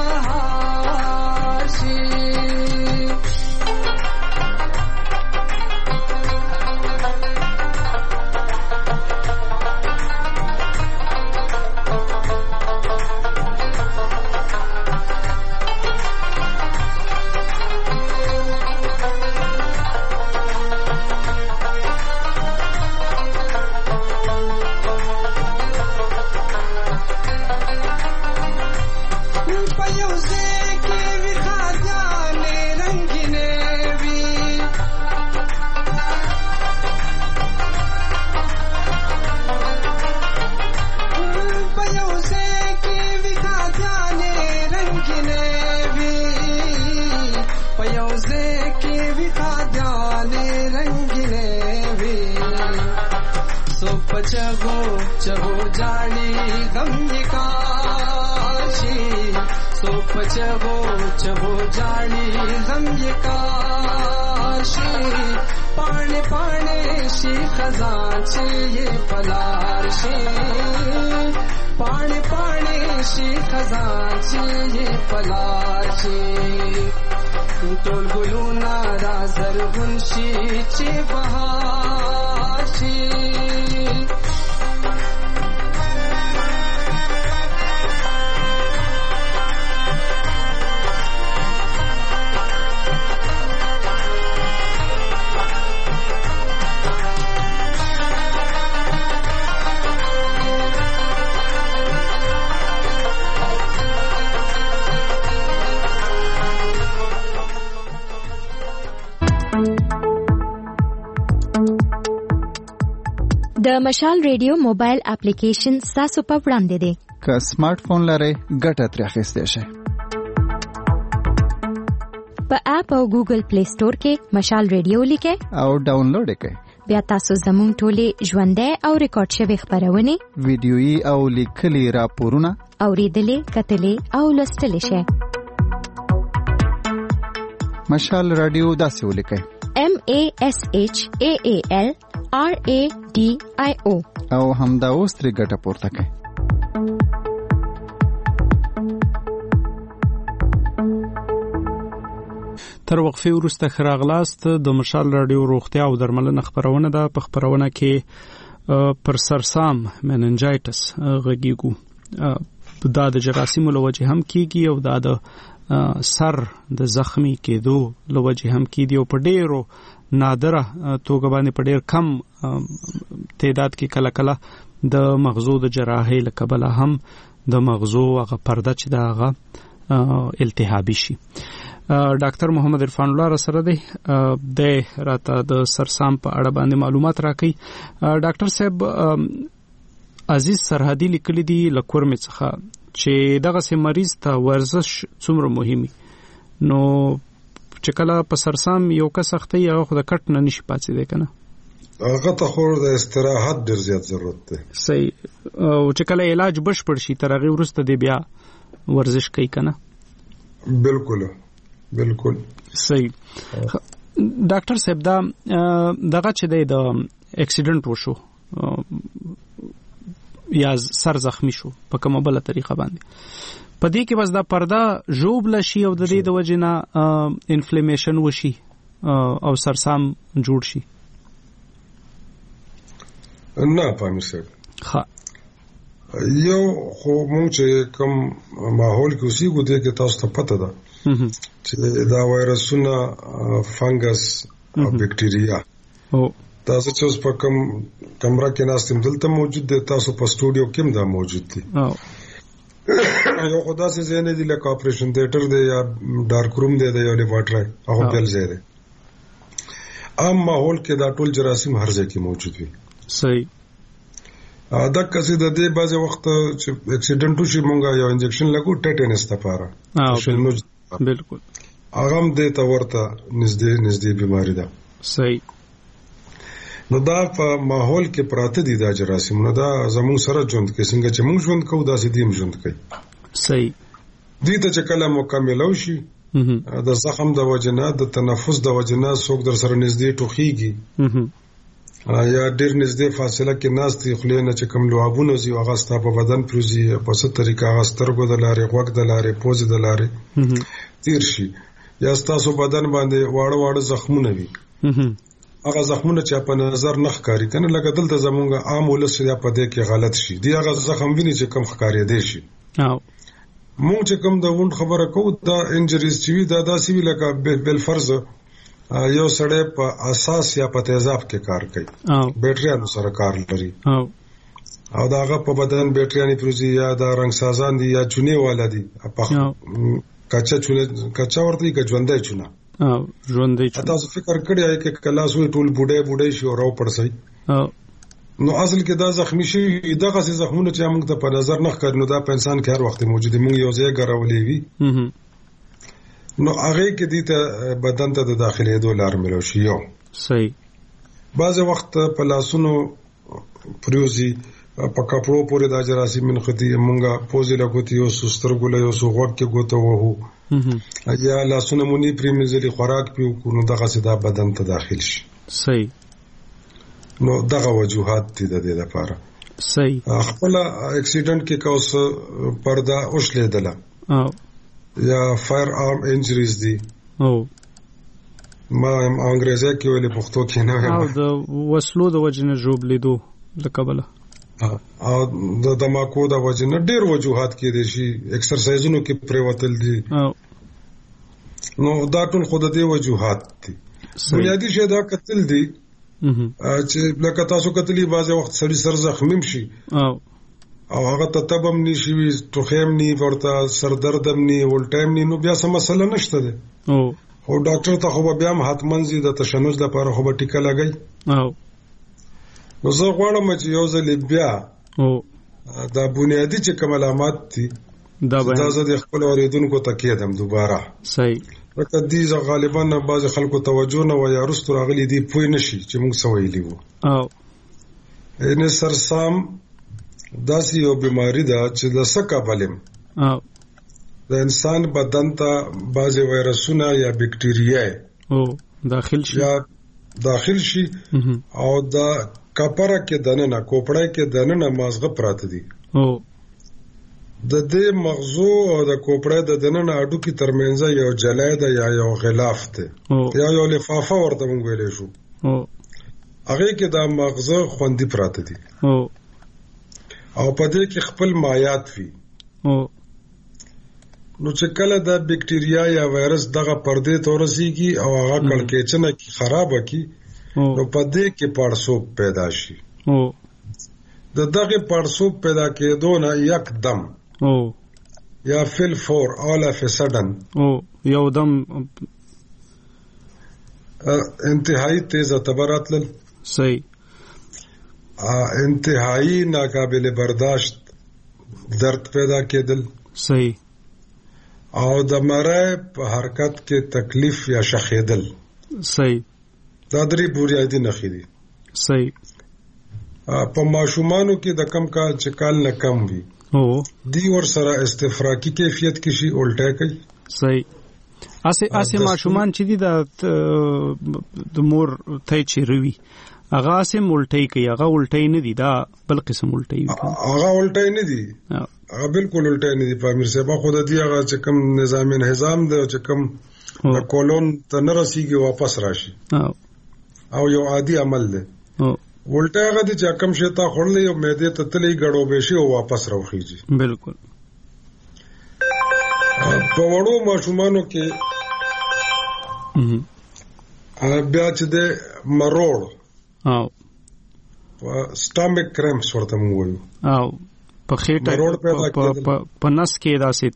بهار شي चगो चगो जानी गम काशी सोप चगो चगो जानी गम काशी पाने पाने शी खजान से ये पलार से पाने पाने शी खजान से ये पलार से टोल गुलूना राजर गुनशी चे बहार से د مشال ریډیو موبایل اپلیکیشن تاسو په وړاندې دی که سمارټ فون لرئ ګټه ترې اخیستی شئ په اپ او ګوګل پلی سٹور کې مشال ریډیو لیکئ او ډاونلوډ یې کړئ بیا تاسو زموږ ټولې ژوندۍ او ریکارډ شوي خپرونې ویډیويي او لیکلي راپورونه اوریدلې کتلې او لوستلې شئ مشال رادیو داسې ولیکئ MASHAALRADIO او همدا اوس ترې ګټه پورته کړئ تر وقفې وروسته خراغلاست د مشال رادیو روغتیا او درملنه خبرونه ده په خبرونه کې پر سرسام مننجایټس غږیږو دا د جراثیمو له وجې هم کیږي او دا د سر د زخمی کېدو له وجې هم کیږي او په ډیرو نادره توګه باندې په ډیر کم تعداد کې کله کله د مغزو د جراحۍ له کبله هم د مغزو هغه پرده چې دا هغه التهابي شي ډاکټر محمد عرفان الله را سره دی د راته د سرسام په اړه باندې معلومات راکړي ډاکټر صاحب عزیز سرحدي لیکلي دي لکورمې څخه چې دغه سي مریض ته ورزش څومره مهمي نو چې کله په سرسام یو کس اخته یا خو د کټ نه نشي پاتې دی کنه هغه ته خو د استراحت ډیر زیات ضرورت دی صحیح او چې کله علاج بشپړ شي تر هغه وروسته دی بیا ورزش کوي کنه بالکل صحیح ډاکټر صاحب دغه چې د اکسیډنټ وشو یا سر زخمی شو په کومه بل طریقه باندې په دې کې بس دا پرده جوب لشي او د دې د وجنه انفلیمیشن وشي او سرسام جوړ شي نه پامیر صاحب یو خو مونږ چې کوم ماحول کې اوسېږو دې کې تاسو ته پته ده چې دا وایرسونه فنګس او بکټیریا تاسو چې اوس په کوم کمره کې ناستم دلته موجود دي تاسو په سټوډیو کې هم دا موجود دي یو خدا سي زنه دي لکه اپریشن تھیټر دی یا ډارک روم دی یا لیبارټری هغه بل ځای دی عام ماحول کې دا ټول جراثیم هر ځای کې موجود وي صحیح دا کسي د دې بعضي وخت چې اکسیډنټ وشي مونږه یو انجکشن لګو ټیټنس لپاره بالکل هغه هم دې ته ورته نږدې بیماری ده صحیح نو دا په ماحول کې پراته دي دا جراثیم، نو دا زموږ سره ژوند کوي، څنګه چې موږ ژوند کوو داسې دیم ژوند کوي. صحیح. دې ته چې کله مکمل شي د زخم د وجنه، د تنفس د وجنه څوک در سره نږدې ټوخیږي یا ډېر نږدې فاصله کې ناستې خولې نه چې کوم لعابونه ځي هغه ستا په بدن پروزي، په څه طریقه هغه سترګو د لارې، غوږ د لارې، پوزې د لارې تیر شي، یا ستاسو بدن باندې واړه واړه زخمونه وي. هغه زخمونه چې په نظر نه ښکاري کنه، لکه دلته زمونږ عام ولس یا په دې کې غلط شي، دی هغه زخم ویني چې کم ښکارېدی شي. مونږ چې کوم د وند خبره کوو دا انجریز چې وي دا داسې وي لکه بالفرض یو سړی په اساس یا په تیزاب کې کار کوي، بیټریانو سره کار لري او دا هغه په بدن بیټریانې پروزي یا دا رنګ سازان دي یا چونې والا دي، کچا ورته که ژوندی چونه ژوندی چونه. تاسو فکر کړی یې چې کله سوی ټول بوډۍ شي او راو پړسي، نو اصل کې دا زخمی شي دغه زخمونه چې موږ ته په نظر نه ښکاري، نو دا په انسان کې هر وخت موجود دي، موږ یو ځای ګرولې وي نو هغه کې دي ته بدن ته د داخلي دوه لار ملو شي. یو صحیح. بعض وخت په لاسونو پریوزي، په کپړو پورې دا جراثیم منختی، مونږه پوزې لګوتي یو سسترګو له یو سوغړ کې ګوته وو یا لاسونه مونږ پریمزلي خوراک پیو کو، نو دغه سدا بدن ته داخل شي. صحیح. نو دغه وجوهات دي د دې لپاره. صحیح. خپل اکسیډنټ کې کوس پردا اوښلیدله یا فایر آرم انجریز دي، ما انګریزي کې ویلې پښتو کې نه وایم، او د وسلو د وجنه جوړلیدو لکبله او د دماکو د وجنه ډېر وجوهات کې دي شي، ایکسرسایزونو کې پریوتل دي، نو دا ټول خود دې وجوهات دي. بنیادی شی دا قتل دي چې لکه تاسو کتلی بعض وخت سړی سر زخمیم شي او هغه ته تبم نشي وي، ټوخیم ني ورته، سر دردم ني، ولټایم ني، نو بیا څه مسله نشته ده. او ډاکټر ته خو بیا هم حتمنځي د تشنج لپاره خو به ټیکه لګي. نو زه غواړم چې یو ځل بیا دا بنیادی چې کوم علامات دي دا زه د خپل اوریدونکو ته کېدم دوباره. صحیح. لکه دې غالبا بعض خلکو توجه نه وي یا رستو راغلي دي پوه نشي چې موږ څه ویلي وو. ان سرسام داسې یو بیماری ده چې د سکابلم د انسان بدن ته بعض وایرسونه یا بکټیریا داخل شي او دا کپره کې دننه کوپړای کې دننه مازغه پراته دي. د دې مغزو او د کوپړای د دننه اډو کې ترمنځ یو جلای ده یا یو غلاف ده یا یو لفافه ورته مونږ ویلې شو، هغه کې دا مغزه خوندې پراته دي او په دې کې خپل مایات وي. نو چې کله دا بکټیریا یا وایرس دغه پردې تورسيږي او هغه کړکېچنه کی خراب کی، نو په دې کې پړسوب پیدا شي. د دغه پړسوب پیدا کېدو نه یکدم یا فل فور all of a sudden یو دم انتهایی تیز تبرات لل. صحیح. انتهایی ناقابل برداشت درد پیدا کېدل. صحیح. او د مړی په حرکت کې تکلیف یا شخېدل. صحیح. دا درې بنیادي نښې دي. صحیح. په ماشومانو کې د کم کال چې کال نه کم وي دی ور سره استفراقی کیفیت کې شي الټا کوي. صحیح. اسه ماشومان چې دي د مور ته چیروي هغه اسه الټی کوي، هغه الټی نه دي، دا بل قسم الټی وي. هغه الټی نه دي، هغه بالکل الټی نه دي. په امیر صاحب خو د دې هغه چې کوم نظام انهضام دی چې کوم کولون ته نه رسیږي واپس راشي او یو عادي عمل دی. ولټه هغه د چې کم شي تا خورلې او معده ته تلې غړو بشي او واپس راوخیږي. بالکل. په وړو ماشومانو کې بیا چې د مروړ سټامک کرامپس ورته موږ وایو او په خېټه په نس کې داسې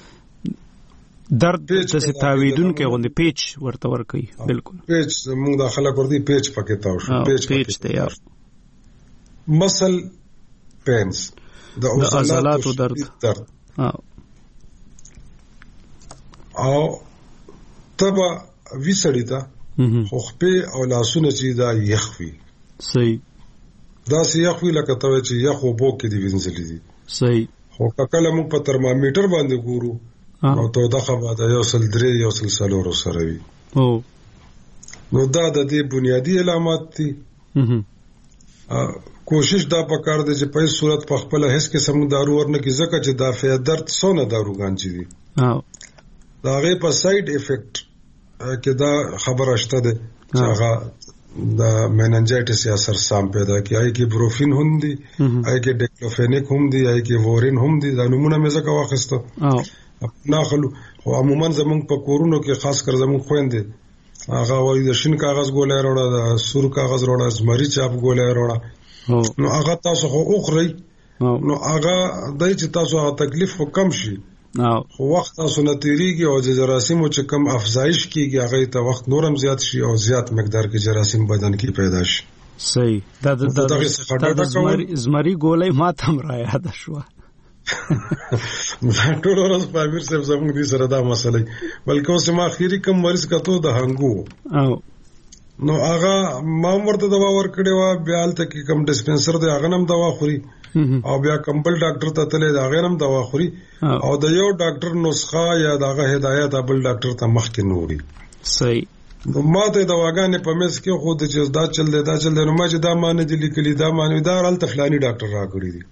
درد داسې تاویدون کې غوندې پیچ ورته ورکوي. بالکل پیچ موږ داخله کوردي پیچ پکې تاو شو. پیچ ته یار مسل پینز د عضلاتو درد او تبا وی سړی تا خو خپې او لاسونه چې دا یخوي صحیح دا سیاخ وی لکه ته چې یخ وبو کې دی وینځلې دي صحیح خو کله موږ په ترمامیټر باندې ګورو او ته دا خبره یو سل درې یو سل څلور سره وي نو دا د دې بنیادی علامات دي کوشش دا پکار دی چې په صورت په خپل هیڅ قسم دارو ورنه کې ځکه چې دا فی درد سونه داروګان چي دي دا غي په ساید افیکټ کې دا خبره شته ده چې هغه دا میننجایټس یا سرسام پیدا کی آی کې بروفین هم دي آی کې ډیکلوفینیک هم دي آی کې وورین هم دي دا نمونه مې ځکه واخیسته نه خلو خو عموما زمونږ په کورونو کې خاص کر زمونږ خويندې هغه وایي د شین کاغذ ګولې وروړه د سور کاغذ وروړه زمری چاپ ګولې وروړه نو هغه تاسو خو اوخري نو هغه دای چې تاسو هغه تکلیف کم شي خو وخت تاسو نه تیریږي او د جراثیمو چې کم افزایش کیږي هغه ته وخت نورم زیات شي او زیات مقدار کې جراثیم بدن کې پیدا شي صحیح دا زمری ګولې ما تم را یاد شو ټول ورځ په امیر صاحب زموږ دي سره دا مسله بلکې اوس ما اخیری کم مریض کته د هنګو نو هغه ما ورته دوا ورکړې و بیا الته کې کم ډسپنسر دی هغه نم دوا خوري او بیا کمبل ډاکټر ته تللی دا هغه نم دوا خوري او د یو ډاکټر نسخه یا دغه هدایت بل ډاکټر ته مخکې نوري صحیح نو ماته دواګانې په مېس کې خو د چې دا چل دی نو ما چې دا معنی دي لیکلي دا معنی دا رال تفلانی ډاکټر راکړي دي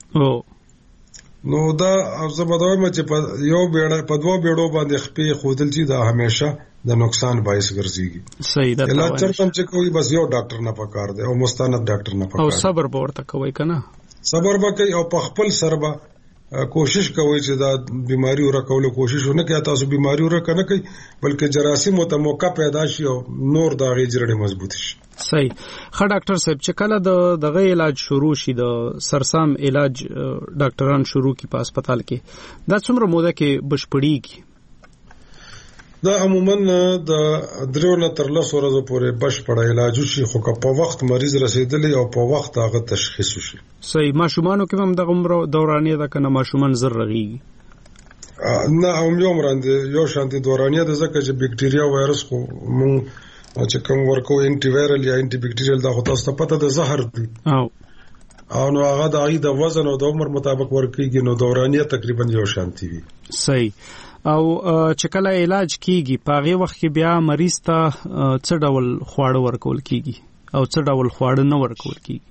نو دا زه به دا وایم چې په یو بیړه په دوه بیړو باندې خپې خودل چې دا همیشه د نقصان باعث ګرځيږي صحیح ده علاج چرته چې کوئی بس یو ډاکټر نه پکار دی او مستند ډاکټر نه پکار او صبر به ورته کوي کنه صبر به کوي او په خپل سربا کوشش کوي چې دا بیماری ورکول کوشش ونه کوي تاسو بیماری ورکنه کوي بلکې جراثیم ته موقع پیدا شي او نور دا غیجرډه مضبوط شي صحیح ښه ډاکټر صاحب چې کله دغه علاج شروع شي د سرسام علاج ډاکټران شروع کی په هسپتال کې دا څومره موده کې بشپړیږي دا عموما د درونه تر 10 ورځې پورې بشپړ علاج شي خو په وخت مریض رسیدلی او په وخت هغه تشخیص شي صحیح ماشومانو کې هم دغه عمر دورانیه ده کنه ماشومان زر رغيږي نه هم یو مرانده یو شانتي دورانیه ده ځکه چې بکټریا وایرس خو مون چې کوم ورکو انټي وایرل یا انټي بکټریال دا خو تاسو ته پته ده زهر دي او نو هغه د وزن او د عمر مطابق ورکیږي نو دورانیه تقریبا یو شانتي وي صحیح او چې کله علاج کیږي په هغه وخت کې بیا مریض ته څه ډول خواړه ورکول کیږي او څه ډول خواړه نه ورکول کیږي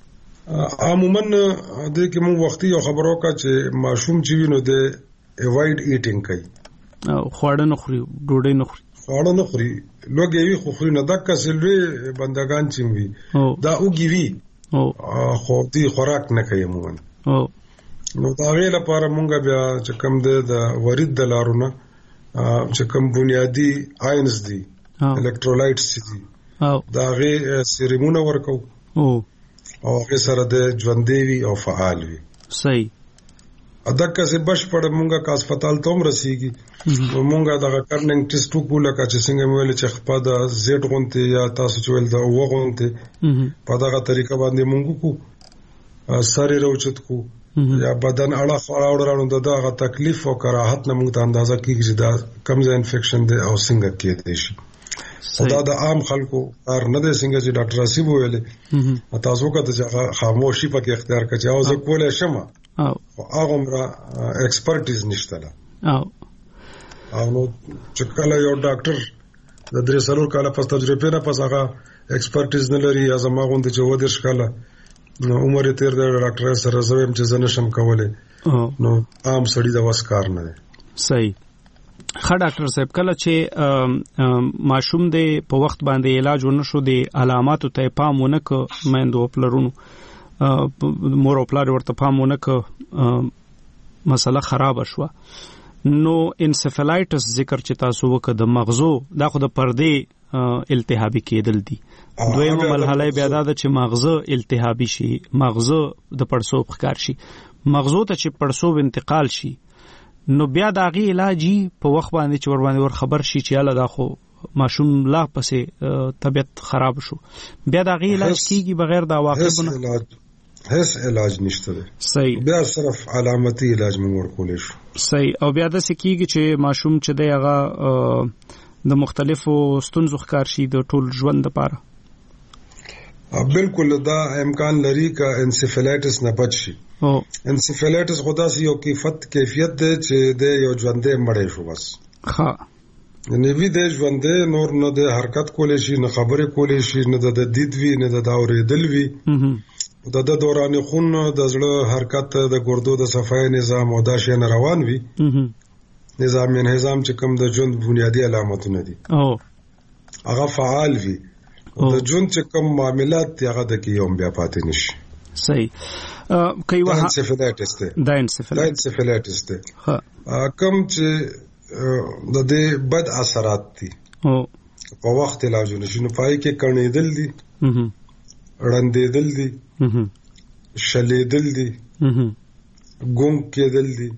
عموما د کې موږ وختي یو خبرو کا چې ماشوم چې وینو د اوایډ ایټینګ کوي او خواړه نه خوري ډوډۍ نه خوري خواړه نه خوري لوګي وی خو خوري نه دک سلوي بندگان چې وي دا اوګي وی خو دې خوراک نه کوي عموما نو دا غي لپاره مونږ بیا چې کوم د ورید د لارونه چې کوم بنیادی آینز دي الکترولایټس دي دا غي سیریمونه ورکو او هغه سره د ژوندېوي او فعال وي صحیح ادکه سه بشپړ مونږه کا هسپتال ته رسیږي مونږه د کرننګ ټیسټ وکړو چې څنګه ویل چې خپل د زیټ غونته یا تاسو چې ول د وغونته په دغه طریقه باندې مونږ کو ساري روچت کو یا بدن اړه خاورانو دغه تکلیف او کراهت نه موږ ته اندازه کیږي چې دا کمزه انفیکشن دی او څنګه کېدای شي دا د عام خلکو کار نه دی څنګه چې ډاکټر اسیب ویلې تاسو کته چې خاموشي پکې اختیار کړئ او زه کولای شم او هغه مرا ایکسپرټیز نشته او نو چې کله یو ډاکټر د 3 کال په تجربه نه پس هغه ایکسپرټیز نه لري یا زما غونډه چې ودرش کاله نو عمر تیر د ډاکټر سره زویم چې زنه شم کوله نو عام سړی د وسکار نه صحیح ښه ډاکټر صاحب کله چې ماشوم د په وخت باندې علاج ونشو د علاماتو ته پام ونک مېندو پلرونو مور او پلار ورته پام ونک مسله خراب شوه نو انسفلایټس ذکر چې تاسو وکړه د مغزو دا خو د پردې التهابي کېدل دي دویمه مرحله بیا دا چې مغزه التهابي شي مغزه د پړسوب ښکار شي مغزو ته چې پړسوب انتقال شي نو بیا دا غي علاجي په وخت باندې چې ور باندې ور خبر شي چې الله دا خو ماشوم لا پسې طبيعت خراب شو بیا دا غي علاج کیږي بغیر دا واقعونه هیڅ علاج نشته صحیح بیا صرف علامتي علاج موږ ورکول شو صحیح او بیا د سکیږي چې ماشوم چې دی هغه د مختلفو ستونزو ښکار شي د ټول ژوند لپاره بالکل دا امکان لري کا انسیفلایټس نه بچ شي. انسیفلایټس خدا سي یو کیفیت ده چې د یو ژوندې مړې شو بس. ها نه وی د ژوندې نور نه د حرکت کولې شي، نه خبرې کولې شي، نه د دید وی، نه د اورېدل وی. د دوران خون د زړه حرکت، د ګردو د صفای نظام او دا شی نه روان وي. نظام چې کوم د ژوند بنیادی علامتونه دي هغه فعال وي. د ژوند چې کوم معاملات دي هغه د کې یوم بیا پاتې نشي. صحیح. کوي واه انسیفلایټس ته دا انسیفلایټس ته کوم چې د دې بد اثرات دي په وخت علاج نشي. نو پای کې کڼېدل دي، ړندېدل دي، شلېدل دي، ګونګ کېدل دي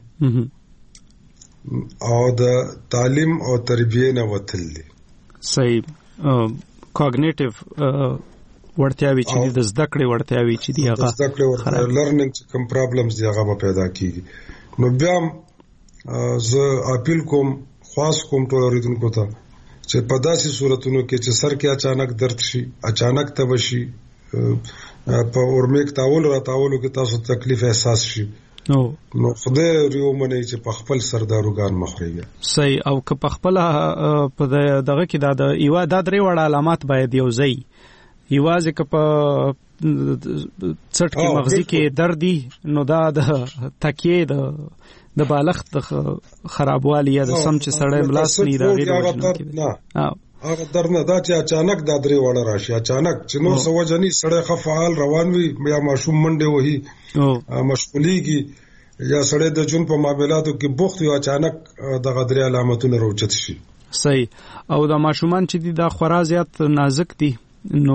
او د تعلیم او تربیه نه وتل دي. صحیح. کوګنیټیو ورتیاوي چې د زده کړې ورتیاوي چې دی هغه زده کړې لرننګ چې کوم پرابلمز دی هغه پیدا کیږي. نو بیا زه اپیل کوم، خاص کوم ټول اوریدونکو ته چې په داسې صورتونو کې چې سر کې اچانک درد شي، اچانک تب شي، په اورمیک تاول را تاولو کې تاسو تکلیف احساس شي، نو خدای ریو منی چې په خپل سرداروګان مخریږي. صحیح. او که په خپل په دغه کې دا یو د درې وړ علامات باید یو ځای یوازې که په څټ کې مغزي کې درد دي نو دا د تکیې د بالښت د خرابوالي یا د سم چې سړی ملاس نه دا غیر هغه درد نه دا چې اچانک دا درې وړ راشي، اچانک چې نو سوجنی سړی خفعال روان وي یا ماشوم منډه وهي مشغوليږي یا سړی د جون په معاملاتو کې بوخت وي، اچانک د غدري علامتونه راوچت شي. صحیح. او د ماشومان چې دي دا خورا زیات نازک دي نو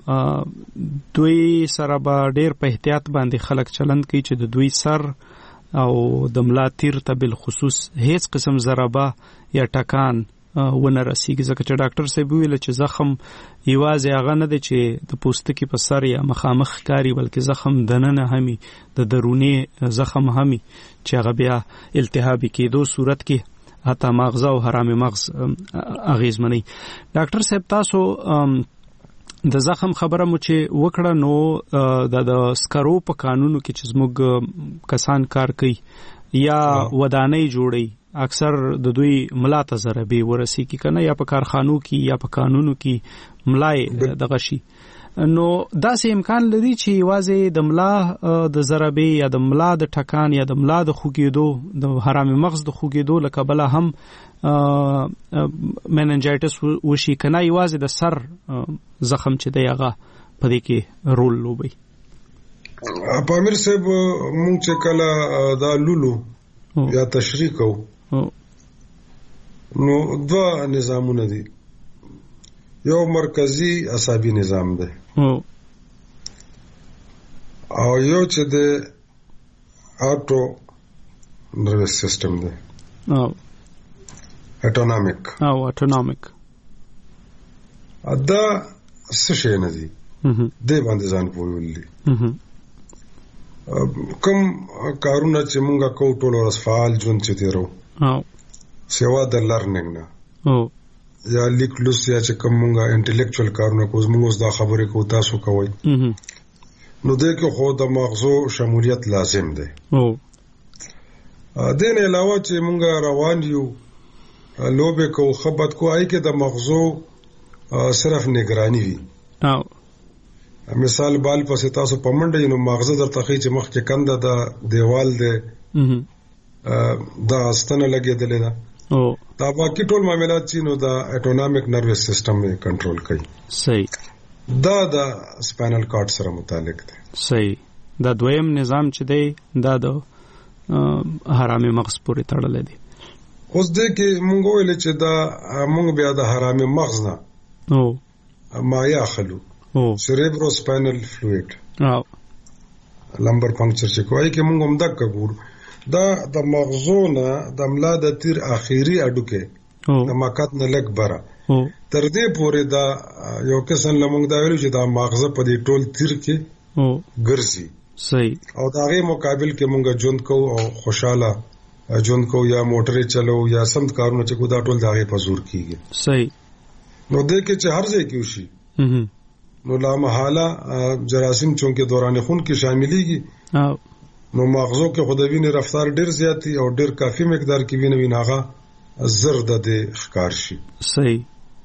دوی سره به ډیر په احتیاط باندې خلک چلند کوي چې د دوی سر او د ملا تیر ته بل خصوص هیڅ قسم ضربه یا ټکان ونه رسیږي، ځکه چې ډاکټر صاحب ویل چې زخم یوازې هغه نه دی چې د پوستکي په سر یا مخامخ کاری، بلکې زخم دننه همي د دروني زخم همي چې هغه بیا التهابي کېدو صورت کې حتی مغز او حرام مغز اغیزمنی. ډاکټر صاحب تاسو د زخم خبره مو چې وکړه نو د سکرو په قانونو کې چې زموږ کسان کار کوي یا ودانۍ جوړي اکثر د دوی ملا ته ضربې ورسیږي کنه، یا په کارخانو کې یا په قانونو کې ملای دغه شي. نو داسې امکان لري چې یوازې د ملا د ضربې یا د ملا د ټکان یا د ملا د خوګېدو د حرام مغز د خوګېدو له کبله هم میننجایټس وشي کنه، یوازې د سر زخم چې دی هغه په دې کې رول لوبي. پامیر صاحب مونږ چې کله دا لولو یا تشریح کو نو دوا نظامونه دي، یو مرکزی عصبی نظام دی او یو چې د آټو نروس سیستم دی اټونامیک دا څه شي نه دي د باندې ځان پوهولې کوم کارونه چې مونږه کو ټول ورځ فعال ژوند چې تیرو سیوا د لرننګ نه یا لیک لوس یا چې کوم مونږه انټلیکچوال کارونه کوو موږ دا خبرې کو تاسو کوی نو دې کې خو د مغزو شمولیت لازم دی. دین علاوه چې مونږه روان یو لوبه کو خبرت کو آی کې د مغزو صرف نگرانی وي. مثال بال پسې تاسو پمنډې نو مغزه در تخې چې مخ کې کنده د دیوال دی دا ستنه لګېدلې ده دا باقي ټول معاملات چې نو دا اټونامیک نروس سیستم یې کنټرول کوي. صحیح. دا د سپاینل کارډ سره متعلق دی. صحیح. دا دویم نظام چې دی دا د حرام مغز پورې تړلې دی. اوس دې کې مونږ ویل چې دا مونږ بیا د حرام مغز نه مایا خلو سیریبرو سپاینل فلوئډ لمبر پنکچر چې کوي کې مونږ هم دک ګور دا د مغزونه د ملا د تیر اخیری اډوکه د ماکات نه لګ برا تر دې پورې دا یو کسان لمونږ دا ویلو چې دا مغزه په دې ټول تیر کې ګرځي. صحیح. او دا غي مقابل کې مونږ ژوند کو او خوشاله ژوند کو یا موټرې چلو یا سم کارونه چې کو دا ټول دا غي په زور کیږي. صحیح. نو دې کې چې هر ځای کې وشي نو لا محاله جراثیم چونکه دوران خون کې شاملېږي نو مغزو کې خو د وینې رفتار ډیر زیاتی او ډیر کافي مقدار کې وینې ویناغه زر د ښکار شي. صحیح.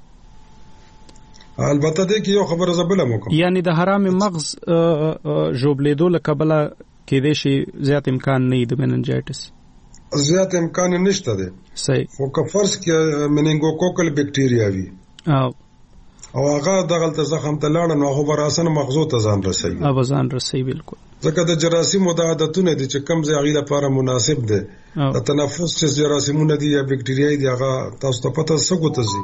البته د کې یو خبره زبله مو کوم، یعنی د حرام مغز جوړېدو لکبله کې د شي زیات امکان نه دی د مننجایټس، زیات امکان نشته دی. صحیح. خو که فرض کې منینګوکوکل بکټیریا وي او هغه دغه زخم ته لاړ نو هغه براسن مغزو ته ځان رسوي. ځان رسوي بالکل. ځکه د جراثیمو د عادتونه دي چې کم ځای غیله لپاره مناسب دي. د تنفس چې جراثیمونه دي یا بکټریاي دي هغه تاسو ته پته څنګه تزي.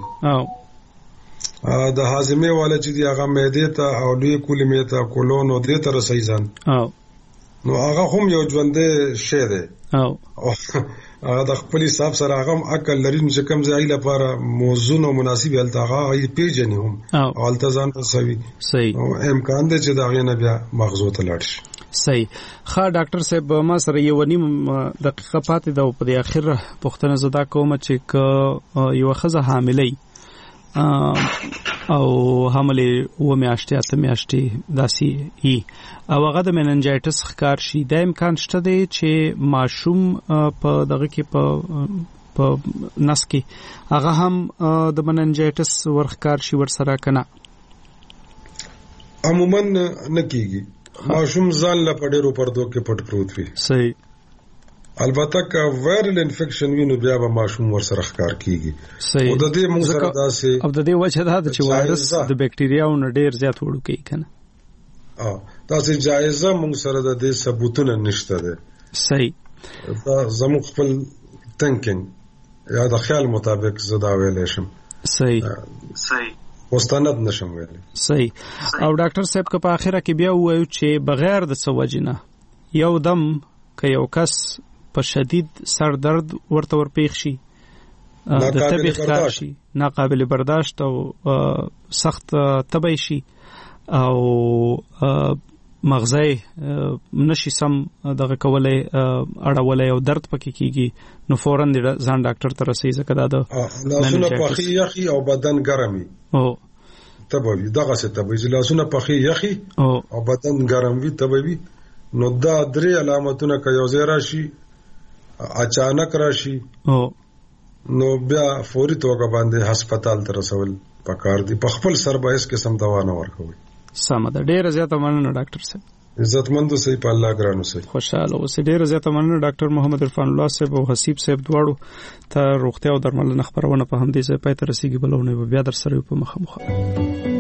د هاضمه والا چې دی هغه معده ته او لوی کولمې ته کولون او دې ته رسي ځان. نو هغه هم یو ژوندې شی دی. هغه د خپل حساب سره هغه عقل لري چې کوم ځای لپاره موزون او مناسب التغه ای پیژنې هم او التزام رسوي. صحیح. امکان دی چې دا غینه بیا مغزو ته لاړ شي. صحیح. ښه ډاکټر صاحب ما سره یو نیم دقیقه پاتې ده په اخر پوښتنه زدا کوم چې یو خزه حاملې او حمله و میاشتې اته میاشتې داسي ای او هغه د مننجایټس ښکار شي، د امکان شته دی چې ماشوم په دغه کې په نس کې هغه هم د مننجایټس ورښکار شي ورسره کنه؟ عموما نه کیږي، ماشوم ځان له پډېرو پردو کې پټ پروت وي. صحیح. البته که وایرل انفیکشن وینو بیا به ماشوم ورسره ښکار کیږي. صحیح. او د دې موږ سره داسې او د دې وجه دا چې وایرس د بکټریاو نه ډیر زیات وړو کوي کنه. تاسو جایزه موږ سره د دې ثبوتونه نشته ده. صحیح. دا زموږ خپل تھنکینګ یا د خیال مطابق زدا ویلې شم. صحیح. واستند نشم ویلې. صحیح. او ډاکټر صاحب که په اخره کې بیا وایو چې بغیر د سوجنه یو دم که یو کس په شدید سر درد ورته ورپېښ شي، د تبې ښکار شي، ناقابل برداشت او سخت تبې شي او مغزی نشي سم دغه کولای اړولای او درد پکې کیږي نو فورن ځان ډاکټر ته رسي. ځکه دا د لاسونه پخې یخي او بدن ګرمي تبوي، دغه څه تبوي چې لاسونه پخې یخي او بدن ګرم وي تبوي. نو دا درې علامتونه که یو ځای راشي اچانک راشي نو بیا فوري توګه باندې هسپتال ته رسول پکار دي. په خپل سر به هیڅ قسم دوا نه ورکوي. سمه ده. ډیره زیاته مننه ډاکټر صاحب. عزتمندو سي په الله ګرانو سي. خوشاله اوسئ. ډیره زیاته مننه ډاکټر محمد عرفان الله صاحب او حسیب صاحب دواړو ته روغتیا او درملنه خبرونه په همدې ځای پای ته رسیدي. بلونه بیا در سره په مخه